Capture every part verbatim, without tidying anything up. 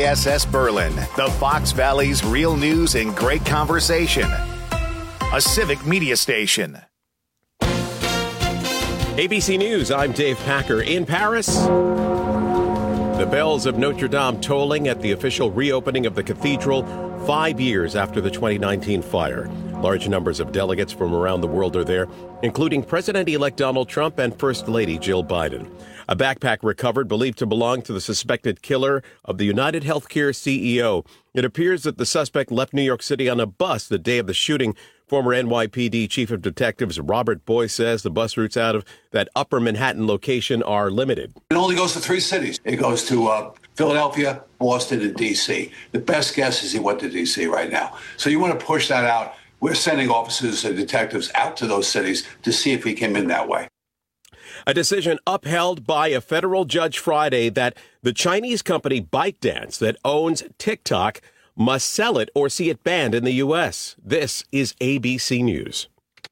I S S Berlin, the Fox Valley's real news and great conversation. A civic media station. A B C News, I'm Dave Packer. In Paris, the bells of Notre Dame tolling at the official reopening of the cathedral five years after the twenty nineteen fire. Large numbers of delegates from around the world are there, including President-elect Donald Trump and First Lady Jill Biden. A backpack recovered, believed to belong to the suspected killer of the United Healthcare C E O. It appears that the suspect left New York City on a bus the day of the shooting. Former N Y P D Chief of Detectives Robert Boyce says the bus routes out of that Upper Manhattan location are limited. It only goes to three cities. It goes to uh, Philadelphia, Boston, and D C. The best guess is he went to D C right now. So you want to push that out. We're sending officers and detectives out to those cities to see if he came in that way. A decision upheld by a federal judge Friday that the Chinese company ByteDance that owns TikTok must sell it or see it banned in the U S. This is A B C News.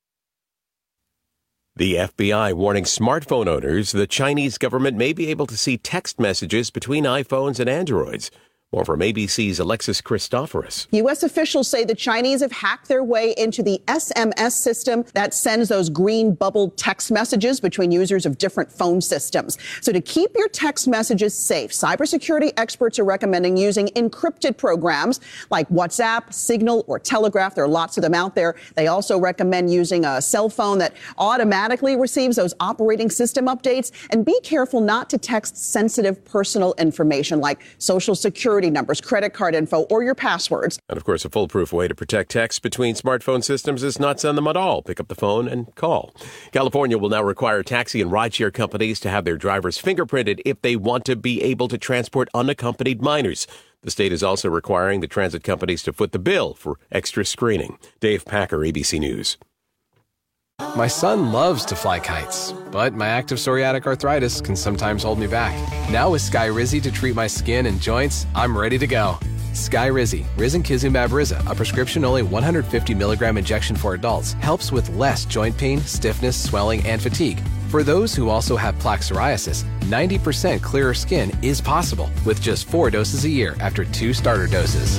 The F B I warning smartphone owners the Chinese government may be able to see text messages between iPhones and Androids. More from A B C's Alexis Christoforous. U S officials say the Chinese have hacked their way into the S M S system that sends those green bubbled text messages between users of different phone systems. So to keep your text messages safe, cybersecurity experts are recommending using encrypted programs like WhatsApp, Signal, or Telegraph. There are lots of them out there. They also recommend using a cell phone that automatically receives those operating system updates. And be careful not to text sensitive personal information like social security numbers, credit card info, or your passwords. And of course, a foolproof way to protect texts between smartphone systems is not send them at all. Pick up the phone and call. California will now require taxi and rideshare companies to have their drivers fingerprinted if they want to be able to transport unaccompanied minors. The state is also requiring the transit companies to foot the bill for extra screening. Dave Packer, A B C News. My son loves to fly kites, but my active psoriatic arthritis can sometimes hold me back. Now with Skyrizi to treat my skin and joints, I'm ready to go. Skyrizi, risankizumab Riza, a prescription-only one hundred fifty milligram injection for adults, helps with less joint pain, stiffness, swelling, and fatigue. For those who also have plaque psoriasis, ninety percent clearer skin is possible with just four doses a year after two starter doses.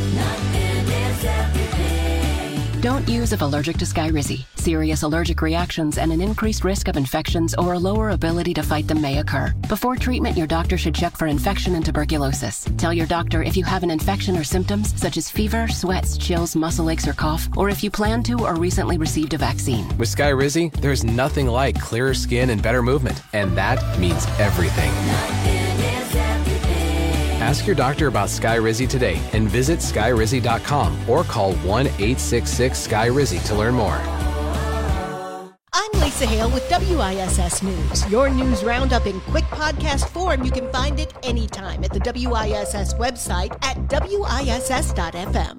Don't use if allergic to Skyrizi. Serious allergic reactions and an increased risk of infections or a lower ability to fight them may occur. Before treatment, your doctor should check for infection and tuberculosis. Tell your doctor if you have an infection or symptoms such as fever, sweats, chills, muscle aches, or cough, or if you plan to or recently received a vaccine. With Skyrizi, there's nothing like clearer skin and better movement, and that means everything. Ask your doctor about Skyrizi today and visit skyrizi dot com or call one eight six six Sky Rizzy to learn more. I'm Lisa Hale with W I S S News. Your news roundup in quick podcast form. You can find it anytime at the W I S S website at W I S S dot F M.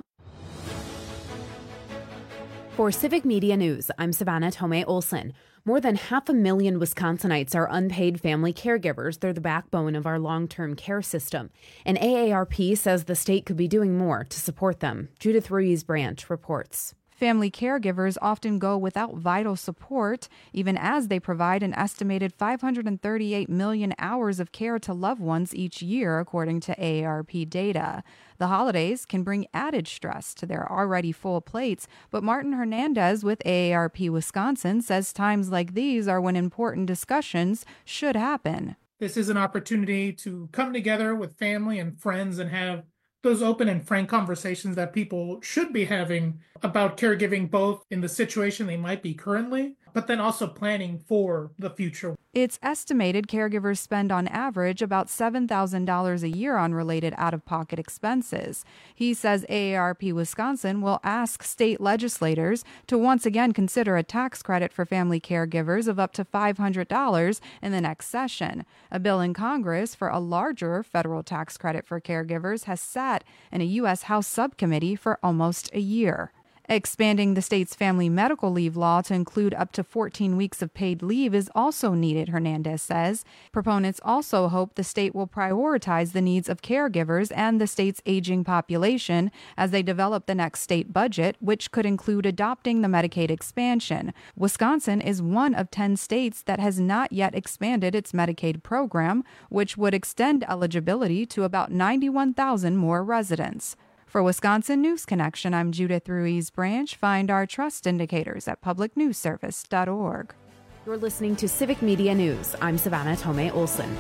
For Civic Media News, I'm Savannah Tomei Olson. More than half a million Wisconsinites are unpaid family caregivers. They're the backbone of our long-term care system. And A A R P says the state could be doing more to support them. Judith Ruiz-Branch reports. Family caregivers often go without vital support, even as they provide an estimated five hundred thirty-eight million hours of care to loved ones each year, according to A A R P data. The holidays can bring added stress to their already full plates, but Martin Hernandez with A A R P Wisconsin says times like these are when important discussions should happen. This is an opportunity to come together with family and friends and have those open and frank conversations that people should be having about caregiving, both in the situation they might be currently, but then also planning for the future. It's estimated caregivers spend on average about seven thousand dollars a year on related out-of-pocket expenses. He says A A R P Wisconsin will ask state legislators to once again consider a tax credit for family caregivers of up to five hundred dollars in the next session. A bill in Congress for a larger federal tax credit for caregivers has sat in a U S House subcommittee for almost a year. Expanding the state's family medical leave law to include up to fourteen weeks of paid leave is also needed, Hernandez says. Proponents also hope the state will prioritize the needs of caregivers and the state's aging population as they develop the next state budget, which could include adopting the Medicaid expansion. Wisconsin is one of ten states that has not yet expanded its Medicaid program, which would extend eligibility to about ninety-one thousand more residents. For Wisconsin News Connection, I'm Judith Ruiz Branch. Find our trust indicators at public news service dot org. You're listening to Civic Media News. I'm Savannah Tomei Olson.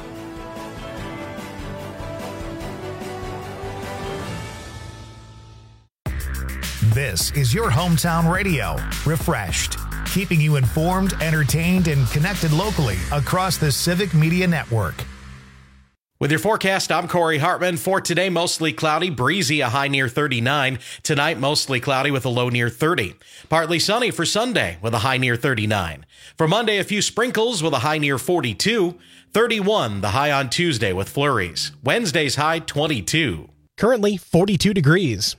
This is your hometown radio, Refreshed, keeping you informed, entertained, and connected locally across the Civic Media Network. With your forecast, I'm Corey Hartman. For today, mostly cloudy, breezy, a high near thirty-nine. Tonight, mostly cloudy with a low near thirty. Partly sunny for Sunday with a high near thirty-nine. For Monday, a few sprinkles with a high near forty-two. thirty-one, the high on Tuesday with flurries. Wednesday's high, twenty-two. Currently, forty-two degrees.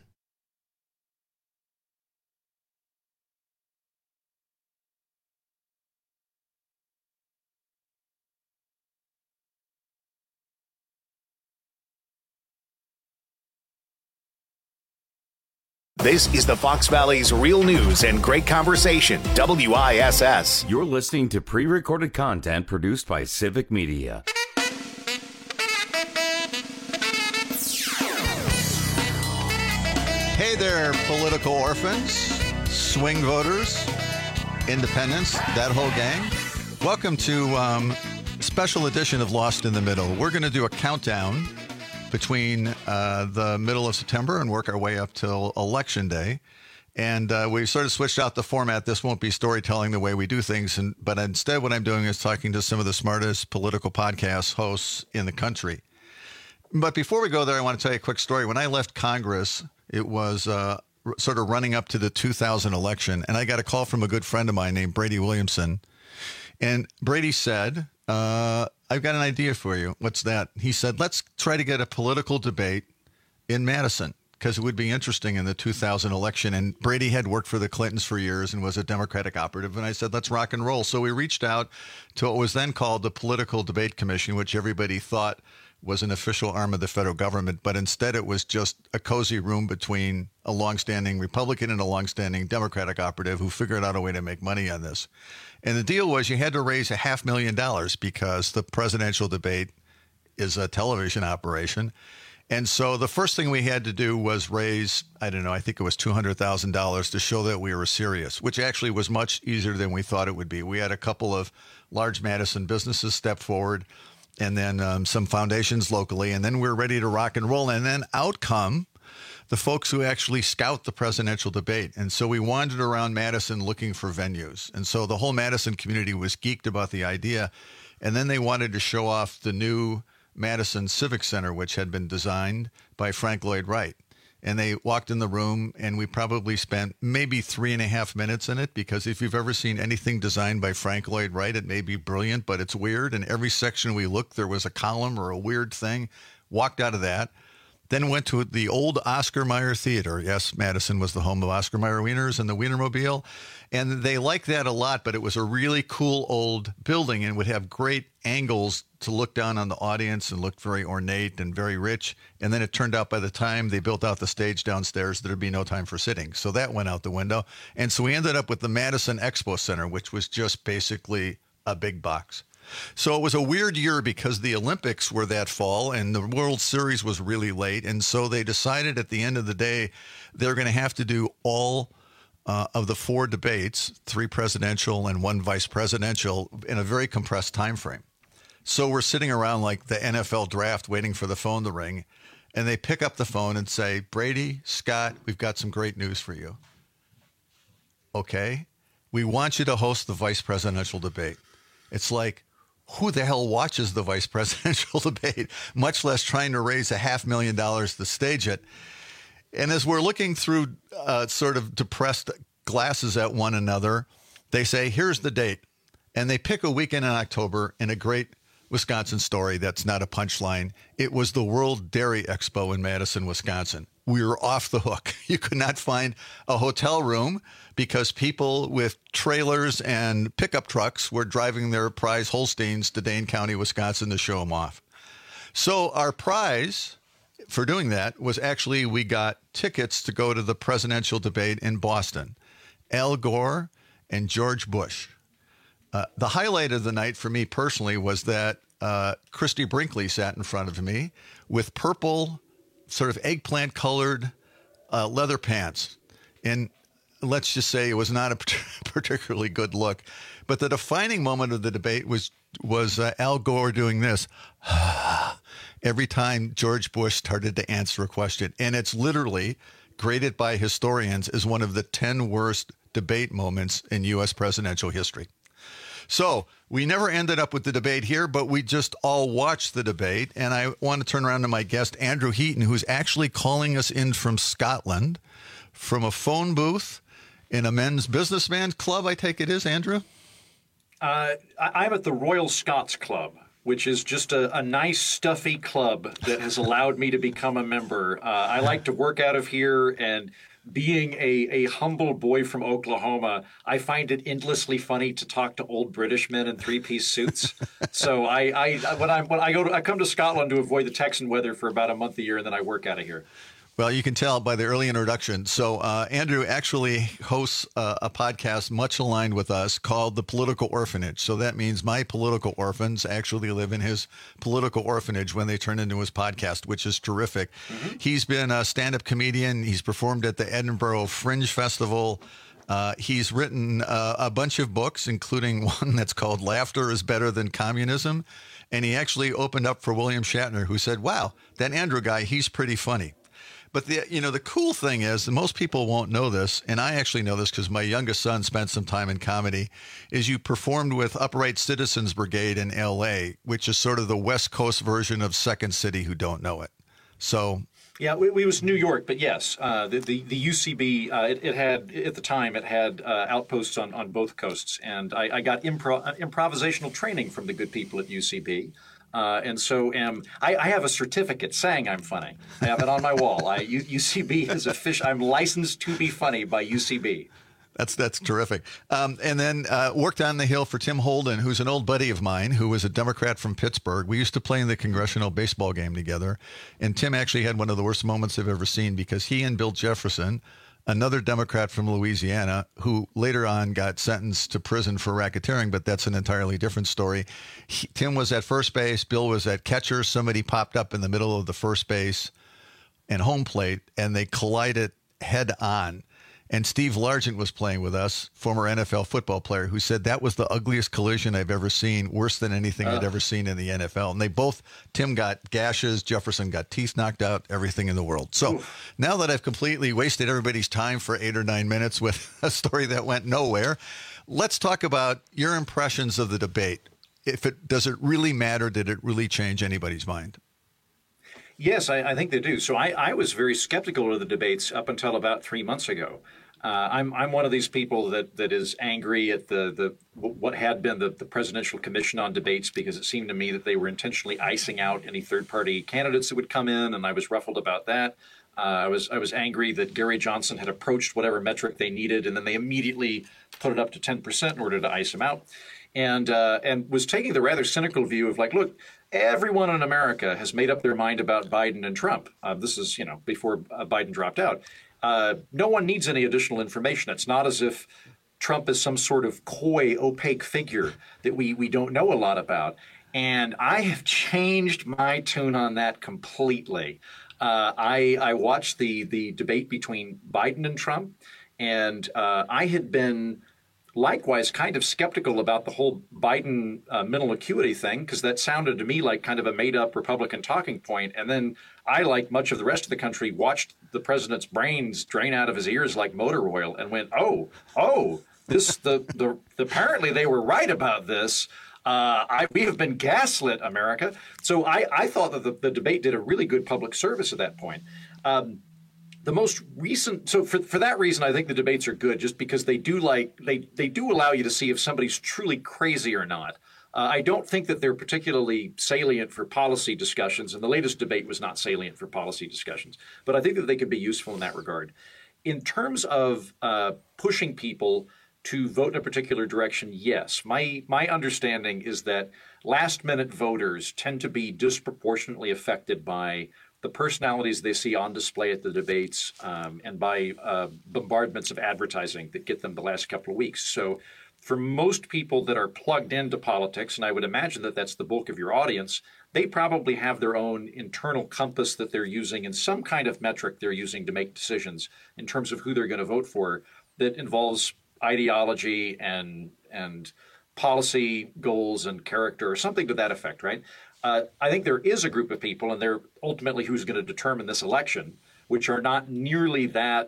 This is the Fox Valley's Real News and Great Conversation, W I S S. You're listening to pre-recorded content produced by Civic Media. Hey there, political orphans, swing voters, independents, that whole gang. Welcome to um, special edition of Lost in the Middle. We're going to do a countdown between uh, the middle of September and work our way up till Election Day. And uh, we sort of switched out the format. This won't be storytelling the way we do things, and, but instead what I'm doing is talking to some of the smartest political podcast hosts in the country. But before we go there, I want to tell you a quick story. When I left Congress, it was uh, r- sort of running up to the two thousand election, and I got a call from a good friend of mine named Brady Williamson. And Brady said, uh, I've got an idea for you. What's that? He said, let's try to get a political debate in Madison, because it would be interesting in the two thousand election. And Brady had worked for the Clintons for years and was a Democratic operative. And I said, let's rock and roll. So we reached out to what was then called the Political Debate Commission, which everybody thought was an official arm of the federal government. But instead, it was just a cozy room between a longstanding Republican and a longstanding Democratic operative who figured out a way to make money on this. And the deal was you had to raise a half million dollars because the presidential debate is a television operation. And so the first thing we had to do was raise, I don't know, I think it was two hundred thousand dollars to show that we were serious, which actually was much easier than we thought it would be. We had a couple of large Madison businesses step forward, and then um, some foundations locally, and then we were ready to rock and roll. And then out come the folks who actually scout the presidential debate. And so we wandered around Madison looking for venues. And so the whole Madison community was geeked about the idea. And then they wanted to show off the new Madison Civic Center, which had been designed by Frank Lloyd Wright. And they walked in the room, and we probably spent maybe three and a half minutes in it, because if you've ever seen anything designed by Frank Lloyd Wright, it may be brilliant, but it's weird. And every section we looked, there was a column or a weird thing. Walked out of that. Then went to the old Oscar Mayer Theater. Yes, Madison was the home of Oscar Mayer Wieners and the Wienermobile. And they liked that a lot, but it was a really cool old building and would have great angles to look down on the audience and looked very ornate and very rich. And then it turned out by the time they built out the stage downstairs, there'd be no time for sitting. So that went out the window. And so we ended up with the Madison Expo Center, which was just basically a big box. So it was a weird year because the Olympics were that fall and the World Series was really late. And so they decided at the end of the day, they're going to have to do all uh, of the four debates, three presidential and one vice presidential, in a very compressed time frame. So we're sitting around like the N F L draft waiting for the phone to ring. And they pick up the phone and say, Brady, Scott, we've got some great news for you. Okay. We want you to host the vice presidential debate. It's like, who the hell watches the vice presidential debate, much less trying to raise a half million dollars to stage it? And as we're looking through uh, sort of depressed glasses at one another, they say, here's the date. And they pick a weekend in October in a great Wisconsin story that's not a punchline. It was the World Dairy Expo in Madison, Wisconsin. We were off the hook. You could not find a hotel room because people with trailers and pickup trucks were driving their prize Holsteins to Dane County, Wisconsin to show them off. So our prize for doing that was actually we got tickets to go to the presidential debate in Boston. Al Gore and George Bush. Uh, the highlight of the night for me personally was that uh, Christy Brinkley sat in front of me with purple, sort of eggplant-colored uh, leather pants. And let's just say it was not a particularly good look. But the defining moment of the debate was was uh, Al Gore doing this every time George Bush started to answer a question. And it's literally graded by historians as one of the ten worst debate moments in U S presidential history. So we never ended up with the debate here, but we just all watched the debate. And I want to turn around to my guest, Andrew Heaton, who's actually calling us in from Scotland, from a phone booth in a men's businessman club, I take it is, Andrew? Uh, I'm at the Royal Scots Club, which is just a, a nice, stuffy club that has allowed me to become a member. Uh, I like to work out of here, and being a, a humble boy from Oklahoma, I find it endlessly funny to talk to old British men in three-piece suits. So I, I when I when I go to, I come to Scotland to avoid the Texan weather for about a month a year, and then I work out of here. Well, you can tell by the early introduction. So uh, Andrew actually hosts uh, a podcast much aligned with us called The Political Orphanage. So that means my political orphans actually live in his political orphanage when they turn into his podcast, which is terrific. Mm-hmm. He's been a stand-up comedian. He's performed at the Edinburgh Fringe Festival. Uh, he's written uh, a bunch of books, including one that's called Laughter is Better Than Communism. And he actually opened up for William Shatner, who said, wow, that Andrew guy, he's pretty funny. But the you know the cool thing is that most people won't know this, and I actually know this because my youngest son spent some time in comedy, is you performed with Upright Citizens Brigade in L A, which is sort of the West Coast version of Second City who don't know it. So yeah, it, it was New York, but yes, uh, the, the the U C B uh, it, it had at the time it had uh, outposts on, on both coasts, and I, I got impro- improvisational training from the good people at U C B. Uh, and so am I, I have a certificate saying I'm funny. I have it on my wall. I, U, UCB is official. I'm licensed to be funny by U C B. That's that's terrific. Um, and then uh, worked on the Hill for Tim Holden, who's an old buddy of mine, who was a Democrat from Pittsburgh. We used to play in the congressional baseball game together. And Tim actually had one of the worst moments I've ever seen because he and Bill Jefferson, another Democrat from Louisiana, who later on got sentenced to prison for racketeering, but that's an entirely different story. He, Tim was at first base. Bill was at catcher. Somebody popped up in the middle of the first base and home plate, and they collided head on. And Steve Largent was playing with us, former N F L football player, who said that was the ugliest collision I've ever seen, worse than anything uh. I'd ever seen in the N F L. And they both, Tim got gashes, Jefferson got teeth knocked out, everything in the world. So Oof. Now that I've completely wasted everybody's time for eight or nine minutes with a story that went nowhere, let's talk about your impressions of the debate. If it does it really matter? Did it really change anybody's mind? Yes, I, I think they do. So I, I was very skeptical of the debates up until about three months ago. Uh, I'm I'm one of these people that, that is angry at the, the what had been the, the Presidential Commission on Debates, because it seemed to me that they were intentionally icing out any third-party candidates that would come in, and I was ruffled about that. Uh, I was I was angry that Gary Johnson had approached whatever metric they needed, and then they immediately put it up to ten percent in order to ice him out, and uh, and was taking the rather cynical view of like, look, everyone in America has made up their mind about Biden and Trump. Uh, this is, you know, before uh, Biden dropped out. Uh, no one needs any additional information. It's not as if Trump is some sort of coy, opaque figure that we, we don't know a lot about. And I have changed my tune on that completely. Uh, I, I watched the, the debate between Biden and Trump, and uh, I had been likewise kind of skeptical about the whole Biden uh, mental acuity thing, because that sounded to me like kind of a made-up Republican talking point. And then I, like much of the rest of the country, watched the president's brains drain out of his ears like motor oil and went, oh, oh, this the, the, the apparently they were right about this. Uh, I, we have been gaslit, America. So I, I thought that the, the debate did a really good public service at that point. Um, The most recent, so for for that reason, I think the debates are good, just because they do like they they do allow you to see if somebody's truly crazy or not. Uh, I don't think that they're particularly salient for policy discussions, and the latest debate was not salient for policy discussions. But I think that they could be useful in that regard. In terms of uh, pushing people to vote in a particular direction, yes. My my understanding is that last-minute voters tend to be disproportionately affected by the personalities they see on display at the debates um, and by uh, bombardments of advertising that get them the last couple of weeks. So for most people that are plugged into politics, and I would imagine that that's the bulk of your audience, they probably have their own internal compass that they're using and some kind of metric they're using to make decisions in terms of who they're going to vote for that involves ideology and and policy goals and character or something to that effect, right? Uh, I think there is a group of people, and they're ultimately who's going to determine this election, which are not nearly that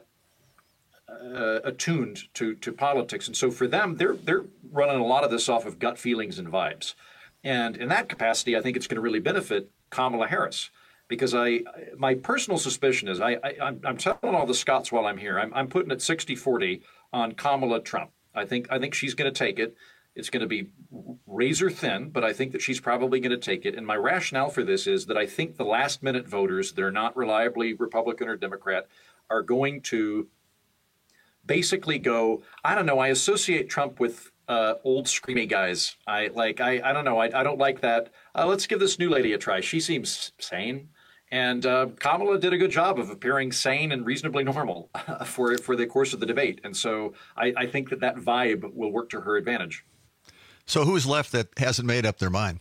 uh, attuned to to politics. And so for them, they're they're running a lot of this off of gut feelings and vibes. And in that capacity, I think it's going to really benefit Kamala Harris, because I my personal suspicion is I, I I'm, I'm telling all the Scots while I'm here, I'm I'm putting it sixty forty on Kamala Trump. I think I think she's going to take it. It's going to be razor thin, but I think that she's probably going to take it. And my rationale for this is that I think the last minute voters that are not reliably Republican or Democrat are going to basically go, I don't know, I associate Trump with uh, old screamy guys. I like, I, I don't know, I, I don't like that. Uh, let's give this new lady a try. She seems sane. And uh, Kamala did a good job of appearing sane and reasonably normal for for the course of the debate. And so I, I think that that vibe will work to her advantage. So who's left that hasn't made up their mind?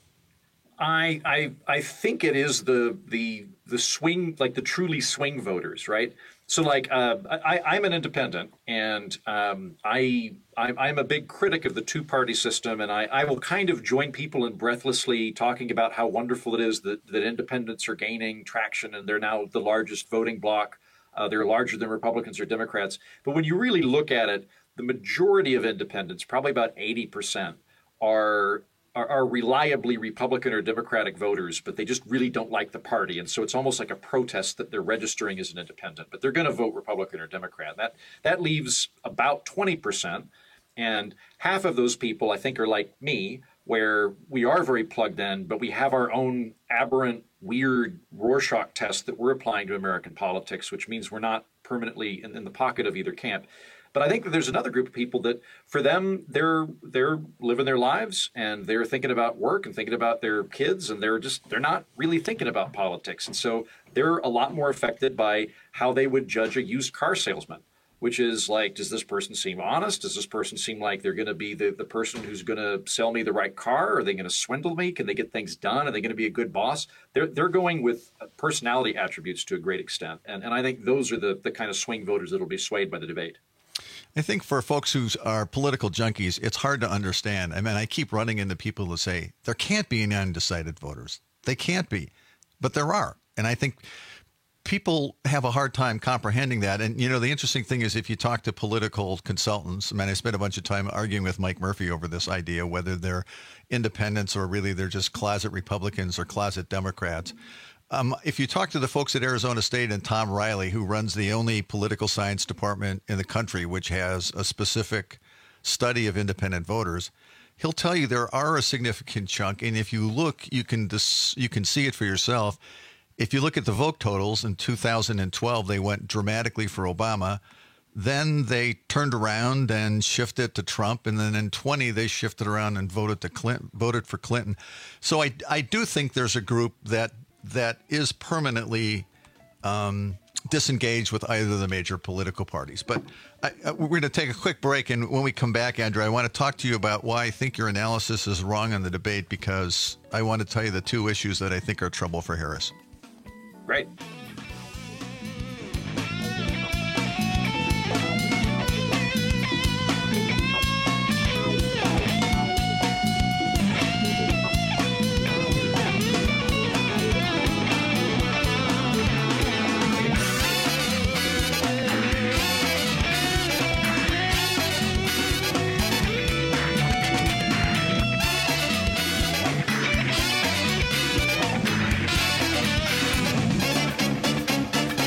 I I I think it is the the the swing, like the truly swing voters, right? So like uh, I, I'm an independent, and um, I I'm a big critic of the two-party system, and I, I will kind of join people in breathlessly talking about how wonderful it is that, that independents are gaining traction, and they're now the largest voting bloc. Uh, they're larger than Republicans or Democrats. But when you really look at it, the majority of independents, probably about eighty percent, are, are are reliably Republican or Democratic voters, but they just really don't like the party. And so it's almost like a protest that they're registering as an independent, but they're going to vote Republican or Democrat. That that leaves about twenty percent. And half of those people, I think, are like me, where we are very plugged in, but we have our own aberrant, weird Rorschach test that we're applying to American politics, which means we're not permanently in, in the pocket of either camp. But I think that there's another group of people that, for them, they're they're living their lives, and they're thinking about work and thinking about their kids, and they're just they're not really thinking about politics. And so they're a lot more affected by how they would judge a used car salesman, which is like, does this person seem honest? Does this person seem like they're going to be the, the person who's going to sell me the right car? Are they going to swindle me? Can they get things done? Are they going to be a good boss? They're they're going with personality attributes to a great extent. And and I think those are the, the kind of swing voters that will be swayed by the debate. I think for folks who are political junkies, it's hard to understand. I mean, I keep running into people who say there can't be any undecided voters. They can't be, but there are. And I think people have a hard time comprehending that. And, you know, the interesting thing is if you talk to political consultants, I mean, I spent a bunch of time arguing with Mike Murphy over this idea, whether they're independents or really they're just closet Republicans or closet Democrats. Um, if you talk to the folks at Arizona State and Tom Riley, who runs the only political science department in the country which has a specific study of independent voters, he'll tell you there are a significant chunk. And if you look, you can dis- you can see it for yourself. If you look at the vote totals in two thousand twelve, they went dramatically for Obama. Then they turned around and shifted to Trump. And then in twenty, they shifted around and voted to Clinton, voted for Clinton. So I, I do think there's a group that that is permanently um, disengaged with either of the major political parties. But I, I, we're going to take a quick break. And when we come back, Andrew, I want to talk to you about why I think your analysis is wrong on the debate, because I want to tell you the two issues that I think are trouble for Harris. Right.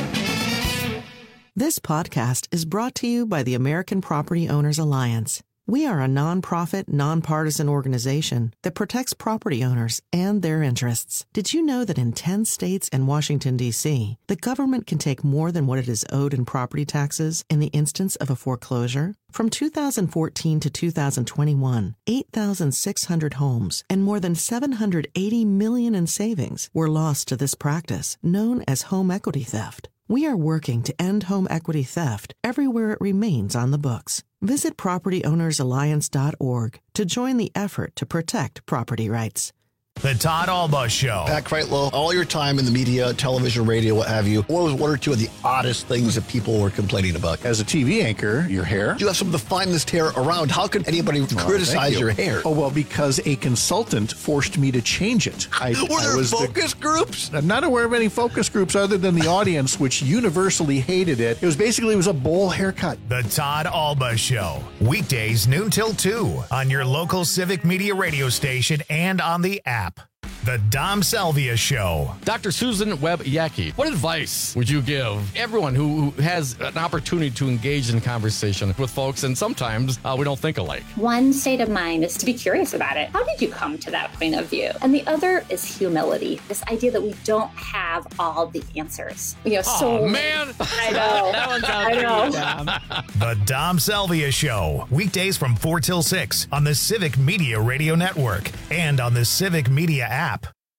This podcast is brought to you by the American Property Owners Alliance. We are a nonprofit, nonpartisan organization that protects property owners and their interests. Did you know that in ten states and Washington, D C, the government can take more than what it is owed in property taxes in the instance of a foreclosure? From two thousand fourteen to two thousand twenty-one, eight thousand six hundred homes and more than seven hundred eighty million dollars in savings were lost to this practice, known as home equity theft. We are working to end home equity theft everywhere it remains on the books. Visit property owners alliance dot org to join the effort to protect property rights. The Todd Alba Show. Pat Kreitlow, all your time in the media, television, radio, what have you, what was one or two of the oddest things that people were complaining about? As a T V anchor, your hair. You have some of the finest hair around. How could anybody well, criticize you. your hair? Oh, well, because a consultant forced me to change it. I, were there I was focus the, groups? I'm not aware of any focus groups other than the audience, which universally hated it. It was basically, it was a bowl haircut. The Todd Alba Show. Weekdays noon till two on your local Civic Media radio station and on the app. The Dom Salvia Show. Doctor Susan Webb-Yackey, what advice would you give everyone who, who has an opportunity to engage in conversation with folks, and sometimes uh, we don't think alike? One state of mind is to be curious about it. How did you come to that point of view? And the other is humility. This idea that we don't have all the answers. You know, oh, so man. I know. That one's out I know. Dom. The Dom Salvia Show. Weekdays from four till six on the Civic Media Radio Network and on the Civic Media app.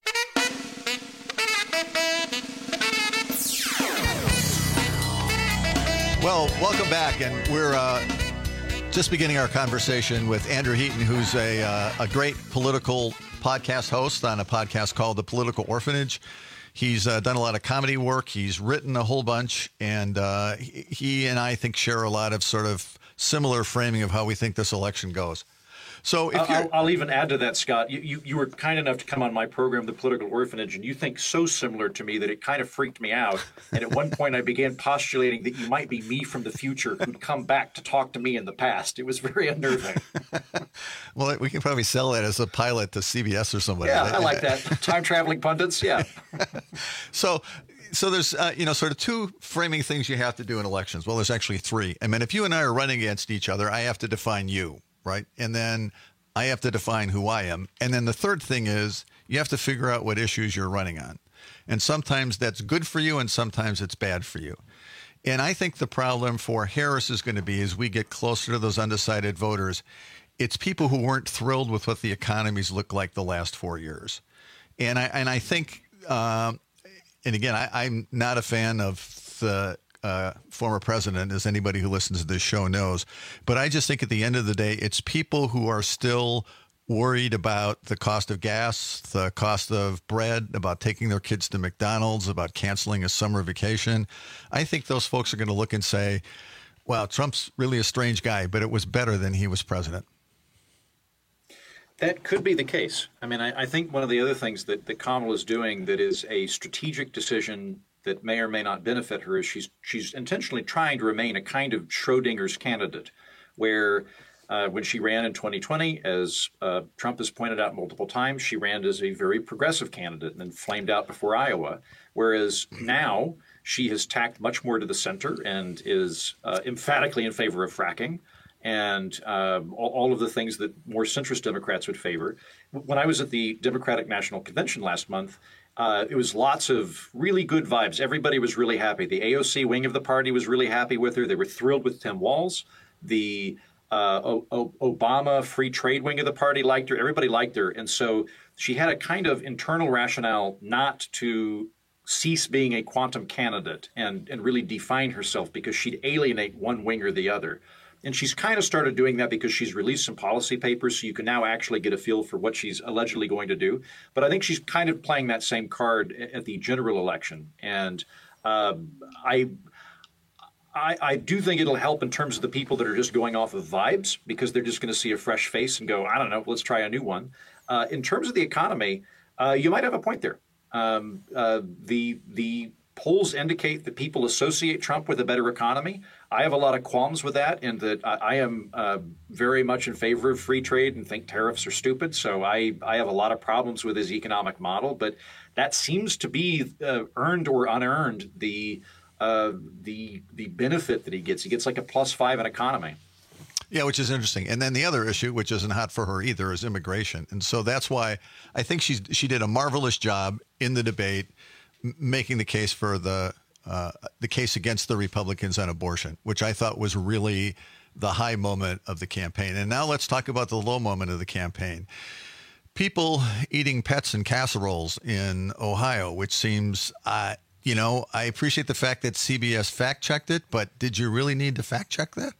Well, welcome back, and we're uh, just beginning our conversation with Andrew Heaton, who's a uh, a great political podcast host on a podcast called The Political Orphanage. He's uh, done a lot of comedy work. He's written a whole bunch, and uh, he, he and I think share a lot of sort of similar framing of how we think this election goes. So if I'll, I'll even add to that, Scott. You, you you were kind enough to come on my program, The Political Orphanage, and you think so similar to me that it kind of freaked me out. And at one point, I began postulating that you might be me from the future who'd come back to talk to me in the past. It was very unnerving. Well, we can probably sell that as a pilot to C B S or somebody. Yeah, I like that. Time-traveling pundits, yeah. So... So there's, uh, you know, sort of two framing things you have to do in elections. Well, there's actually three. I mean, if you and I are running against each other, I have to define you, right? And then I have to define who I am. And then the third thing is you have to figure out what issues you're running on. And sometimes that's good for you and sometimes it's bad for you. And I think the problem for Harris is going to be as we get closer to those undecided voters, it's people who weren't thrilled with what the economies look like the last four years. And I, and I think... Uh, And again, I, I'm not a fan of the uh, former president, as anybody who listens to this show knows. But I just think at the end of the day, it's people who are still worried about the cost of gas, the cost of bread, about taking their kids to McDonald's, about canceling a summer vacation. I think those folks are going to look and say, wow, Trump's really a strange guy, but it was better than he was president. That could be the case. I mean, I, I think one of the other things that, that Kamala is doing that is a strategic decision that may or may not benefit her is she's she's intentionally trying to remain a kind of Schrodinger's candidate, where uh, when she ran in twenty twenty, as uh, Trump has pointed out multiple times, she ran as a very progressive candidate and then flamed out before Iowa, whereas now she has tacked much more to the center and is uh, emphatically in favor of fracking. And uh, all, all of the things that more centrist Democrats would favor. When I was at the Democratic National Convention last month, uh, it was lots of really good vibes. Everybody was really happy. The A O C wing of the party was really happy with her. They were thrilled with Tim Walz. The uh, o- o- Obama free trade wing of the party liked her. Everybody liked her. And so she had a kind of internal rationale not to cease being a quantum candidate and, and really define herself because she'd alienate one wing or the other. And she's kind of started doing that because she's released some policy papers, so you can now actually get a feel for what she's allegedly going to do. But I think she's kind of playing that same card at the general election. And uh, I, I, I do think it'll help in terms of the people that are just going off of vibes because they're just going to see a fresh face and go, I don't know, let's try a new one. Uh, in terms of the economy, uh, you might have a point there. Um, uh, the the polls indicate that people associate Trump with a better economy. I have a lot of qualms with that, in that I, I am uh, very much in favor of free trade and think tariffs are stupid. So I, I have a lot of problems with his economic model. But that seems to be uh, earned or unearned the uh, the the benefit that he gets. He gets like a plus five in economy. Yeah, which is interesting. And then the other issue, which isn't hot for her either, is immigration. And so that's why I think she's she did a marvelous job in the debate, m- making the case for the uh, the case against the Republicans on abortion, which I thought was really the high moment of the campaign. And now let's talk about the low moment of the campaign. People eating pets in casseroles in Ohio, which seems, uh, you know, I appreciate the fact that C B S fact-checked it, but did you really need to fact-check that?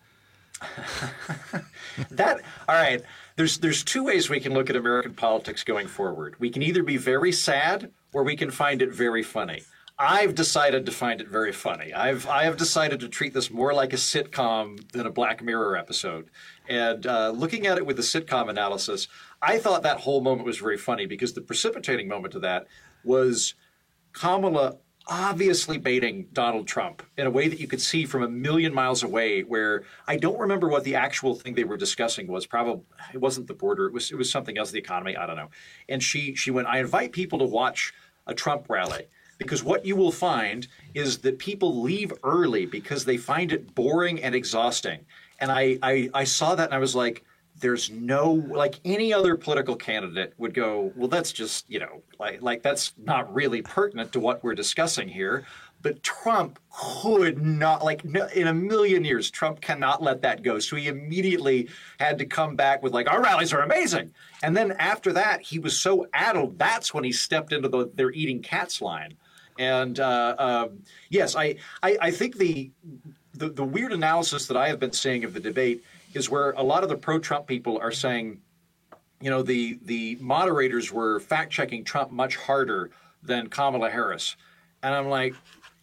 that all right. There's there's two ways we can look at American politics going forward. We can either be very sad or we can find it very funny. I've decided to find it very funny. I've I have decided to treat this more like a sitcom than a Black Mirror episode. And uh, looking at it with the sitcom analysis, I thought that whole moment was very funny because the precipitating moment of that was Kamala obviously baiting Donald Trump in a way that you could see from a million miles away, where I don't remember what the actual thing they were discussing was. Probably it wasn't the border. It was it was something else, the economy. I don't know. And she she went, I invite people to watch a Trump rally because what you will find is that people leave early because they find it boring and exhausting. And I I, I saw that and I was like, there's no, like any other political candidate would go, well, that's just, you know, like, like that's not really pertinent to what we're discussing here. But Trump could not, like no, in a million years, Trump cannot let that go. So he immediately had to come back with like, our rallies are amazing. And then after that, he was so addled. That's when he stepped into the they're eating cats line. And uh, um, yes, I, I, I think the, the the weird analysis that I have been seeing of the debate is where a lot of the pro-Trump people are saying, you know, the the moderators were fact-checking Trump much harder than Kamala Harris. And I'm like,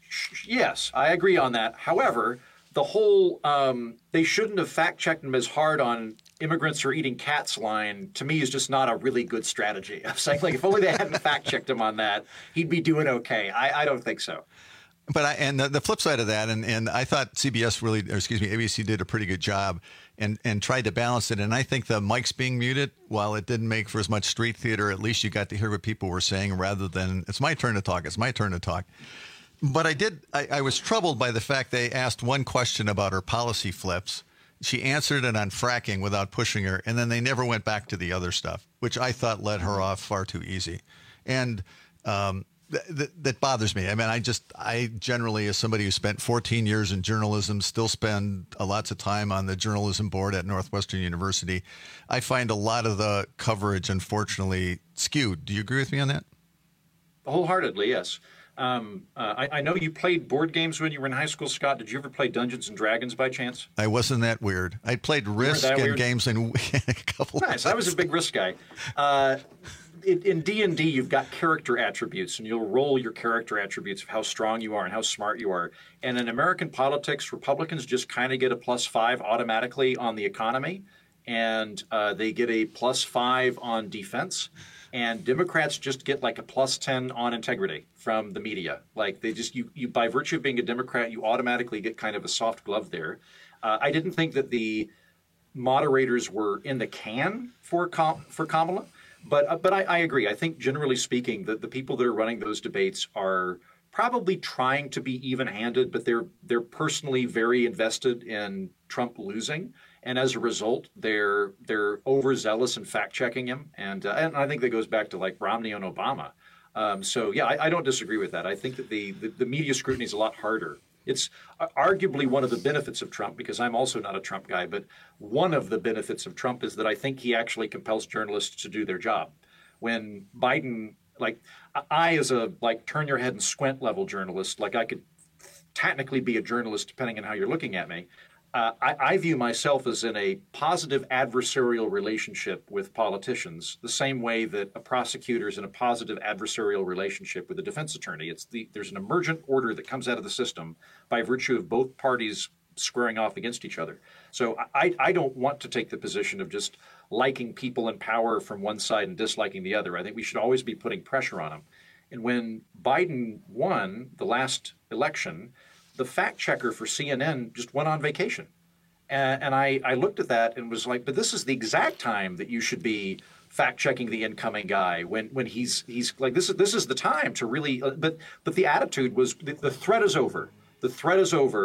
yes, I agree on that. However, the whole um, they shouldn't have fact-checked him as hard on immigrants are eating cats line, to me, is just not a really good strategy. I'm saying, like, if only they hadn't fact-checked him on that, he'd be doing okay. I, I don't think so. But I, and the, the flip side of that, and, and I thought C B S really, or excuse me, A B C did a pretty good job and, and tried to balance it. And I think the mics being muted, while it didn't make for as much street theater, at least you got to hear what people were saying rather than, it's my turn to talk, it's my turn to talk. But I did, I, I was troubled by the fact they asked one question about her policy flips. She answered it on fracking without pushing her, and then they never went back to the other stuff, which I thought led her off far too easy. And um, th- th- that bothers me. I mean, I just, I generally, as somebody who spent fourteen years in journalism, still spend a lots of time on the journalism board at Northwestern University. I find a lot of the coverage, unfortunately, skewed. Do you agree with me on that? Wholeheartedly, yes. Um, uh, I, I know you played board games when you were in high school, Scott. Did you ever play Dungeons and Dragons by chance? I wasn't that weird. I played Risk and weird? games in a couple nice. of Nice. I was a big Risk guy. Uh, in, in D and D, you've got character attributes, and you'll roll your character attributes of how strong you are and how smart you are. And in American politics, Republicans just kind of get a plus five automatically on the economy, and uh, they get a plus five on defense. And Democrats just get like a plus ten on integrity from the media. Like they just, you, you by virtue of being a Democrat, you automatically get kind of a soft glove there. Uh, I didn't think that the moderators were in the can for Com- for Kamala, but uh, but I, I agree. I think generally speaking, that the people that are running those debates are probably trying to be even-handed, but they're they're personally very invested in Trump losing. And as a result, they're they're overzealous in fact-checking him. And, uh, and I think that goes back to like Romney and Obama. Um, so, yeah, I, I don't disagree with that. I think that the, the, the media scrutiny is a lot harder. It's arguably one of the benefits of Trump, because I'm also not a Trump guy, but one of the benefits of Trump is that I think he actually compels journalists to do their job. When Biden, like I as a like turn your head and squint level journalist, like I could technically be a journalist depending on how you're looking at me. Uh, I, I view myself as in a positive adversarial relationship with politicians, the same way that a prosecutor is in a positive adversarial relationship with a defense attorney. It's the there's an emergent order that comes out of the system by virtue of both parties squaring off against each other. So I, I don't want to take the position of just liking people in power from one side and disliking the other. I think we should always be putting pressure on them. And when Biden won the last election, the fact checker for C N N just went on vacation. And, and I, I looked at that and was like, but this is the exact time that you should be fact checking the incoming guy when, when he's he's like, this is this is the time to really. Uh, but but the attitude was the, the threat is over. The threat is over.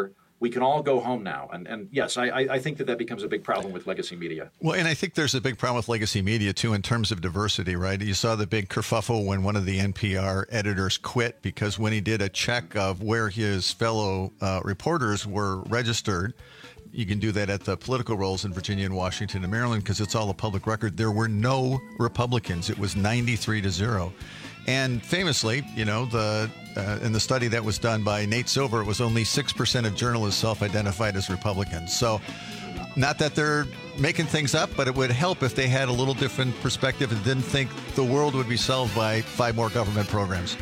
we can all go home now. And and yes, I, I think that that becomes a big problem with legacy media. Well, and I think there's a big problem with legacy media, too, in terms of diversity, right? You saw the big kerfuffle when one of the N P R editors quit because when he did a check of where his fellow uh, reporters were registered, you can do that at the political roles in Virginia and Washington and Maryland because it's all a public record. There were no Republicans. It was ninety-three to zero. And famously, you know, the uh, in the study that was done by Nate Silver, it was only six percent of journalists self-identified as Republicans. So not that they're making things up, but it would help if they had a little different perspective and didn't think the world would be solved by five more government programs.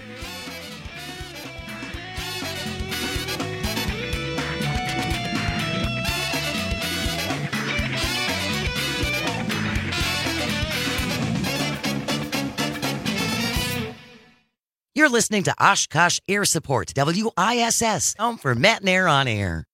You're listening to Oshkosh Air Support, W I S S, home for Matt and Air on Air.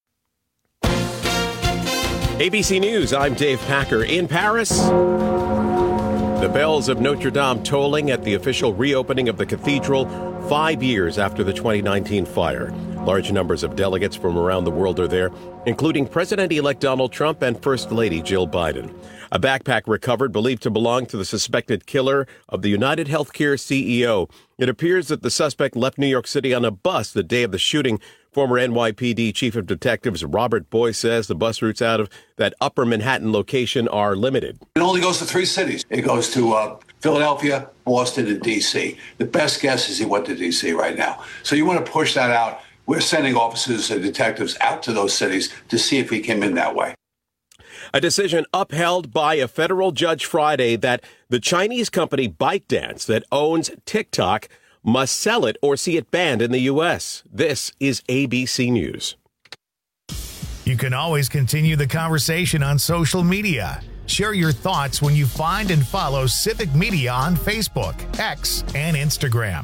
A B C News, I'm Dave Packer. In Paris, the bells of Notre Dame tolling at the official reopening of the cathedral five years after the twenty nineteen fire. Large numbers of delegates from around the world are there, including President-elect Donald Trump and First Lady Jill Biden. A backpack recovered believed to belong to the suspected killer of the United Healthcare C E O. It appears that the suspect left New York City on a bus the day of the shooting. Former N Y P D Chief of Detectives Robert Boyce says the bus routes out of that upper Manhattan location are limited. It only goes to three cities. It goes to uh, Philadelphia, Boston, and D C. The best guess is he went to D C right now. So you want to push that out. We're sending officers and detectives out to those cities to see if he came in that way. A decision upheld by a federal judge Friday that the Chinese company ByteDance that owns TikTok must sell it or see it banned in the U S. This is A B C News. You can always continue the conversation on social media. Share your thoughts when you find and follow Civic Media on Facebook, X, and Instagram.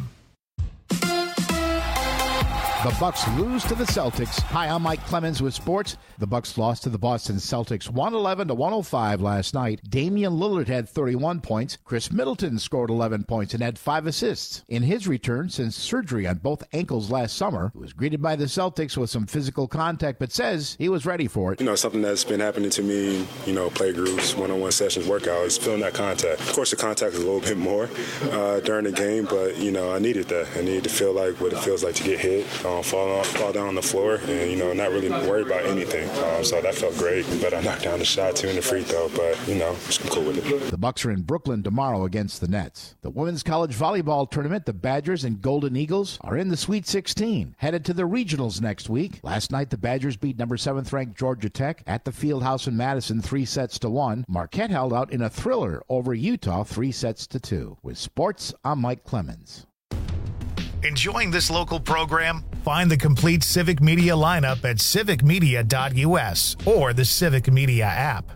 The Bucks lose to the Celtics. Hi, I'm Mike Clemens with sports. The Bucks lost to the Boston Celtics one eleven to one oh five last night. Damian Lillard had thirty-one points. Chris Middleton scored eleven points and had five assists. In his return since surgery on both ankles last summer, he was greeted by the Celtics with some physical contact, but says he was ready for it. You know, something that's been happening to me, you know, play groups, one-on-one sessions, workouts, feeling that contact. Of course, the contact is a little bit more uh, during the game, but, you know, I needed that. I needed to feel like what it feels like to get hit. Um, Fall, off, fall down on the floor and, you know, not really worried about anything. Um, so that felt great. But I knocked down the shot, two in the free throw. But, you know, I'm cool with it. The Bucks are in Brooklyn tomorrow against the Nets. The women's college volleyball tournament, the Badgers and Golden Eagles, are in the Sweet sixteen, headed to the regionals next week. Last night, the Badgers beat number seventh ranked Georgia Tech at the Fieldhouse in Madison three sets to one. Marquette held out in a thriller over Utah three sets to two. With sports, I'm Mike Clemens. Enjoying this local program? Find the complete Civic Media lineup at civic media dot u s or the Civic Media app.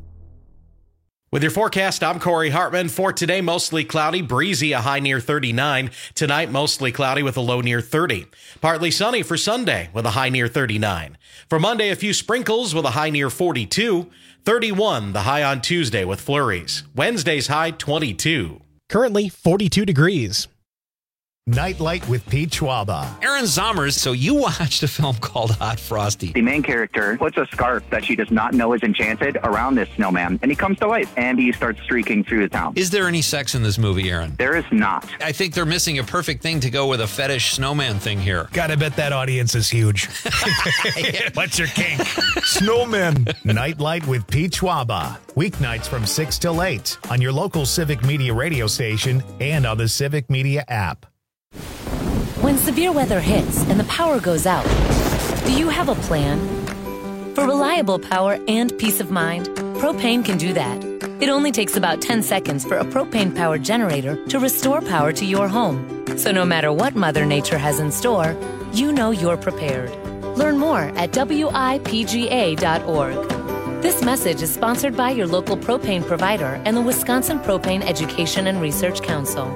With your forecast, I'm Corey Hartman. For today, mostly cloudy, breezy, a high near thirty-nine. Tonight, mostly cloudy with a low near thirty. Partly sunny for Sunday with a high near thirty-nine. For Monday, a few sprinkles with a high near forty-two. thirty-one, the high on Tuesday with flurries. Wednesday's high, twenty-two. Currently, forty-two degrees. Nightlight with Pete Schwaba. Aaron Zommers, so you watched a film called Hot Frosty. The main character puts a scarf that she does not know is enchanted around this snowman, and he comes to life, and he starts streaking through the town. Is there any sex in this movie, Aaron? There is not. I think they're missing a perfect thing to go with a fetish snowman thing here. Gotta bet that audience is huge. What's your kink? Snowman. Nightlight with Pete Schwaba. Weeknights from six till eight on your local Civic Media radio station and on the Civic Media app. When severe weather hits and the power goes out, do you have a plan? For reliable power and peace of mind, Propane can do that. It only takes about ten seconds for a propane-powered generator to restore power to your home. So no matter what Mother Nature has in store, you know you're prepared. Learn more at W I P G A dot org. This message is sponsored by your local propane provider and the Wisconsin Propane Education and Research Council.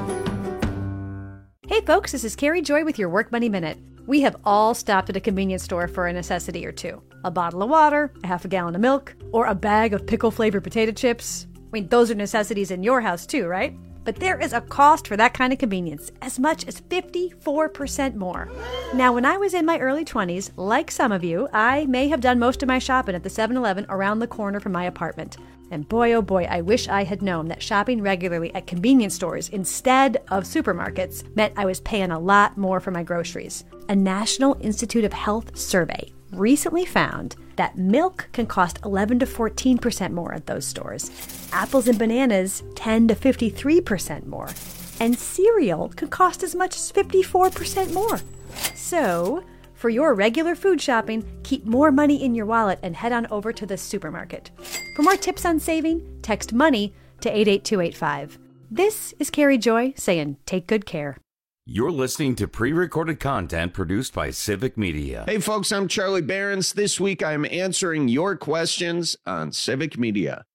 Hey folks, this is Carrie Joy with your Work Money Minute. We have all stopped at a convenience store for a necessity or two. A bottle of water, a half a gallon of milk, or a bag of pickle-flavored potato chips. I mean, those are necessities in your house too, right? But there is a cost for that kind of convenience, as much as fifty-four percent more. Now, when I was in my early twenties, like some of you, I may have done most of my shopping at the seven eleven around the corner from my apartment. And boy, oh boy, I wish I had known that shopping regularly at convenience stores instead of supermarkets meant I was paying a lot more for my groceries. A National Institute of Health survey recently found that milk can cost eleven to fourteen percent more at those stores. Apples and bananas, ten to fifty-three percent more. And cereal can cost as much as fifty-four percent more. So, for your regular food shopping, keep more money in your wallet and head on over to the supermarket. For more tips on saving, text MONEY to eight eight two eight five. This is Carrie Joy saying take good care. You're listening to pre-recorded content produced by Civic Media. Hey folks, I'm Charlie Behrens. This week I'm answering your questions on Civic Media.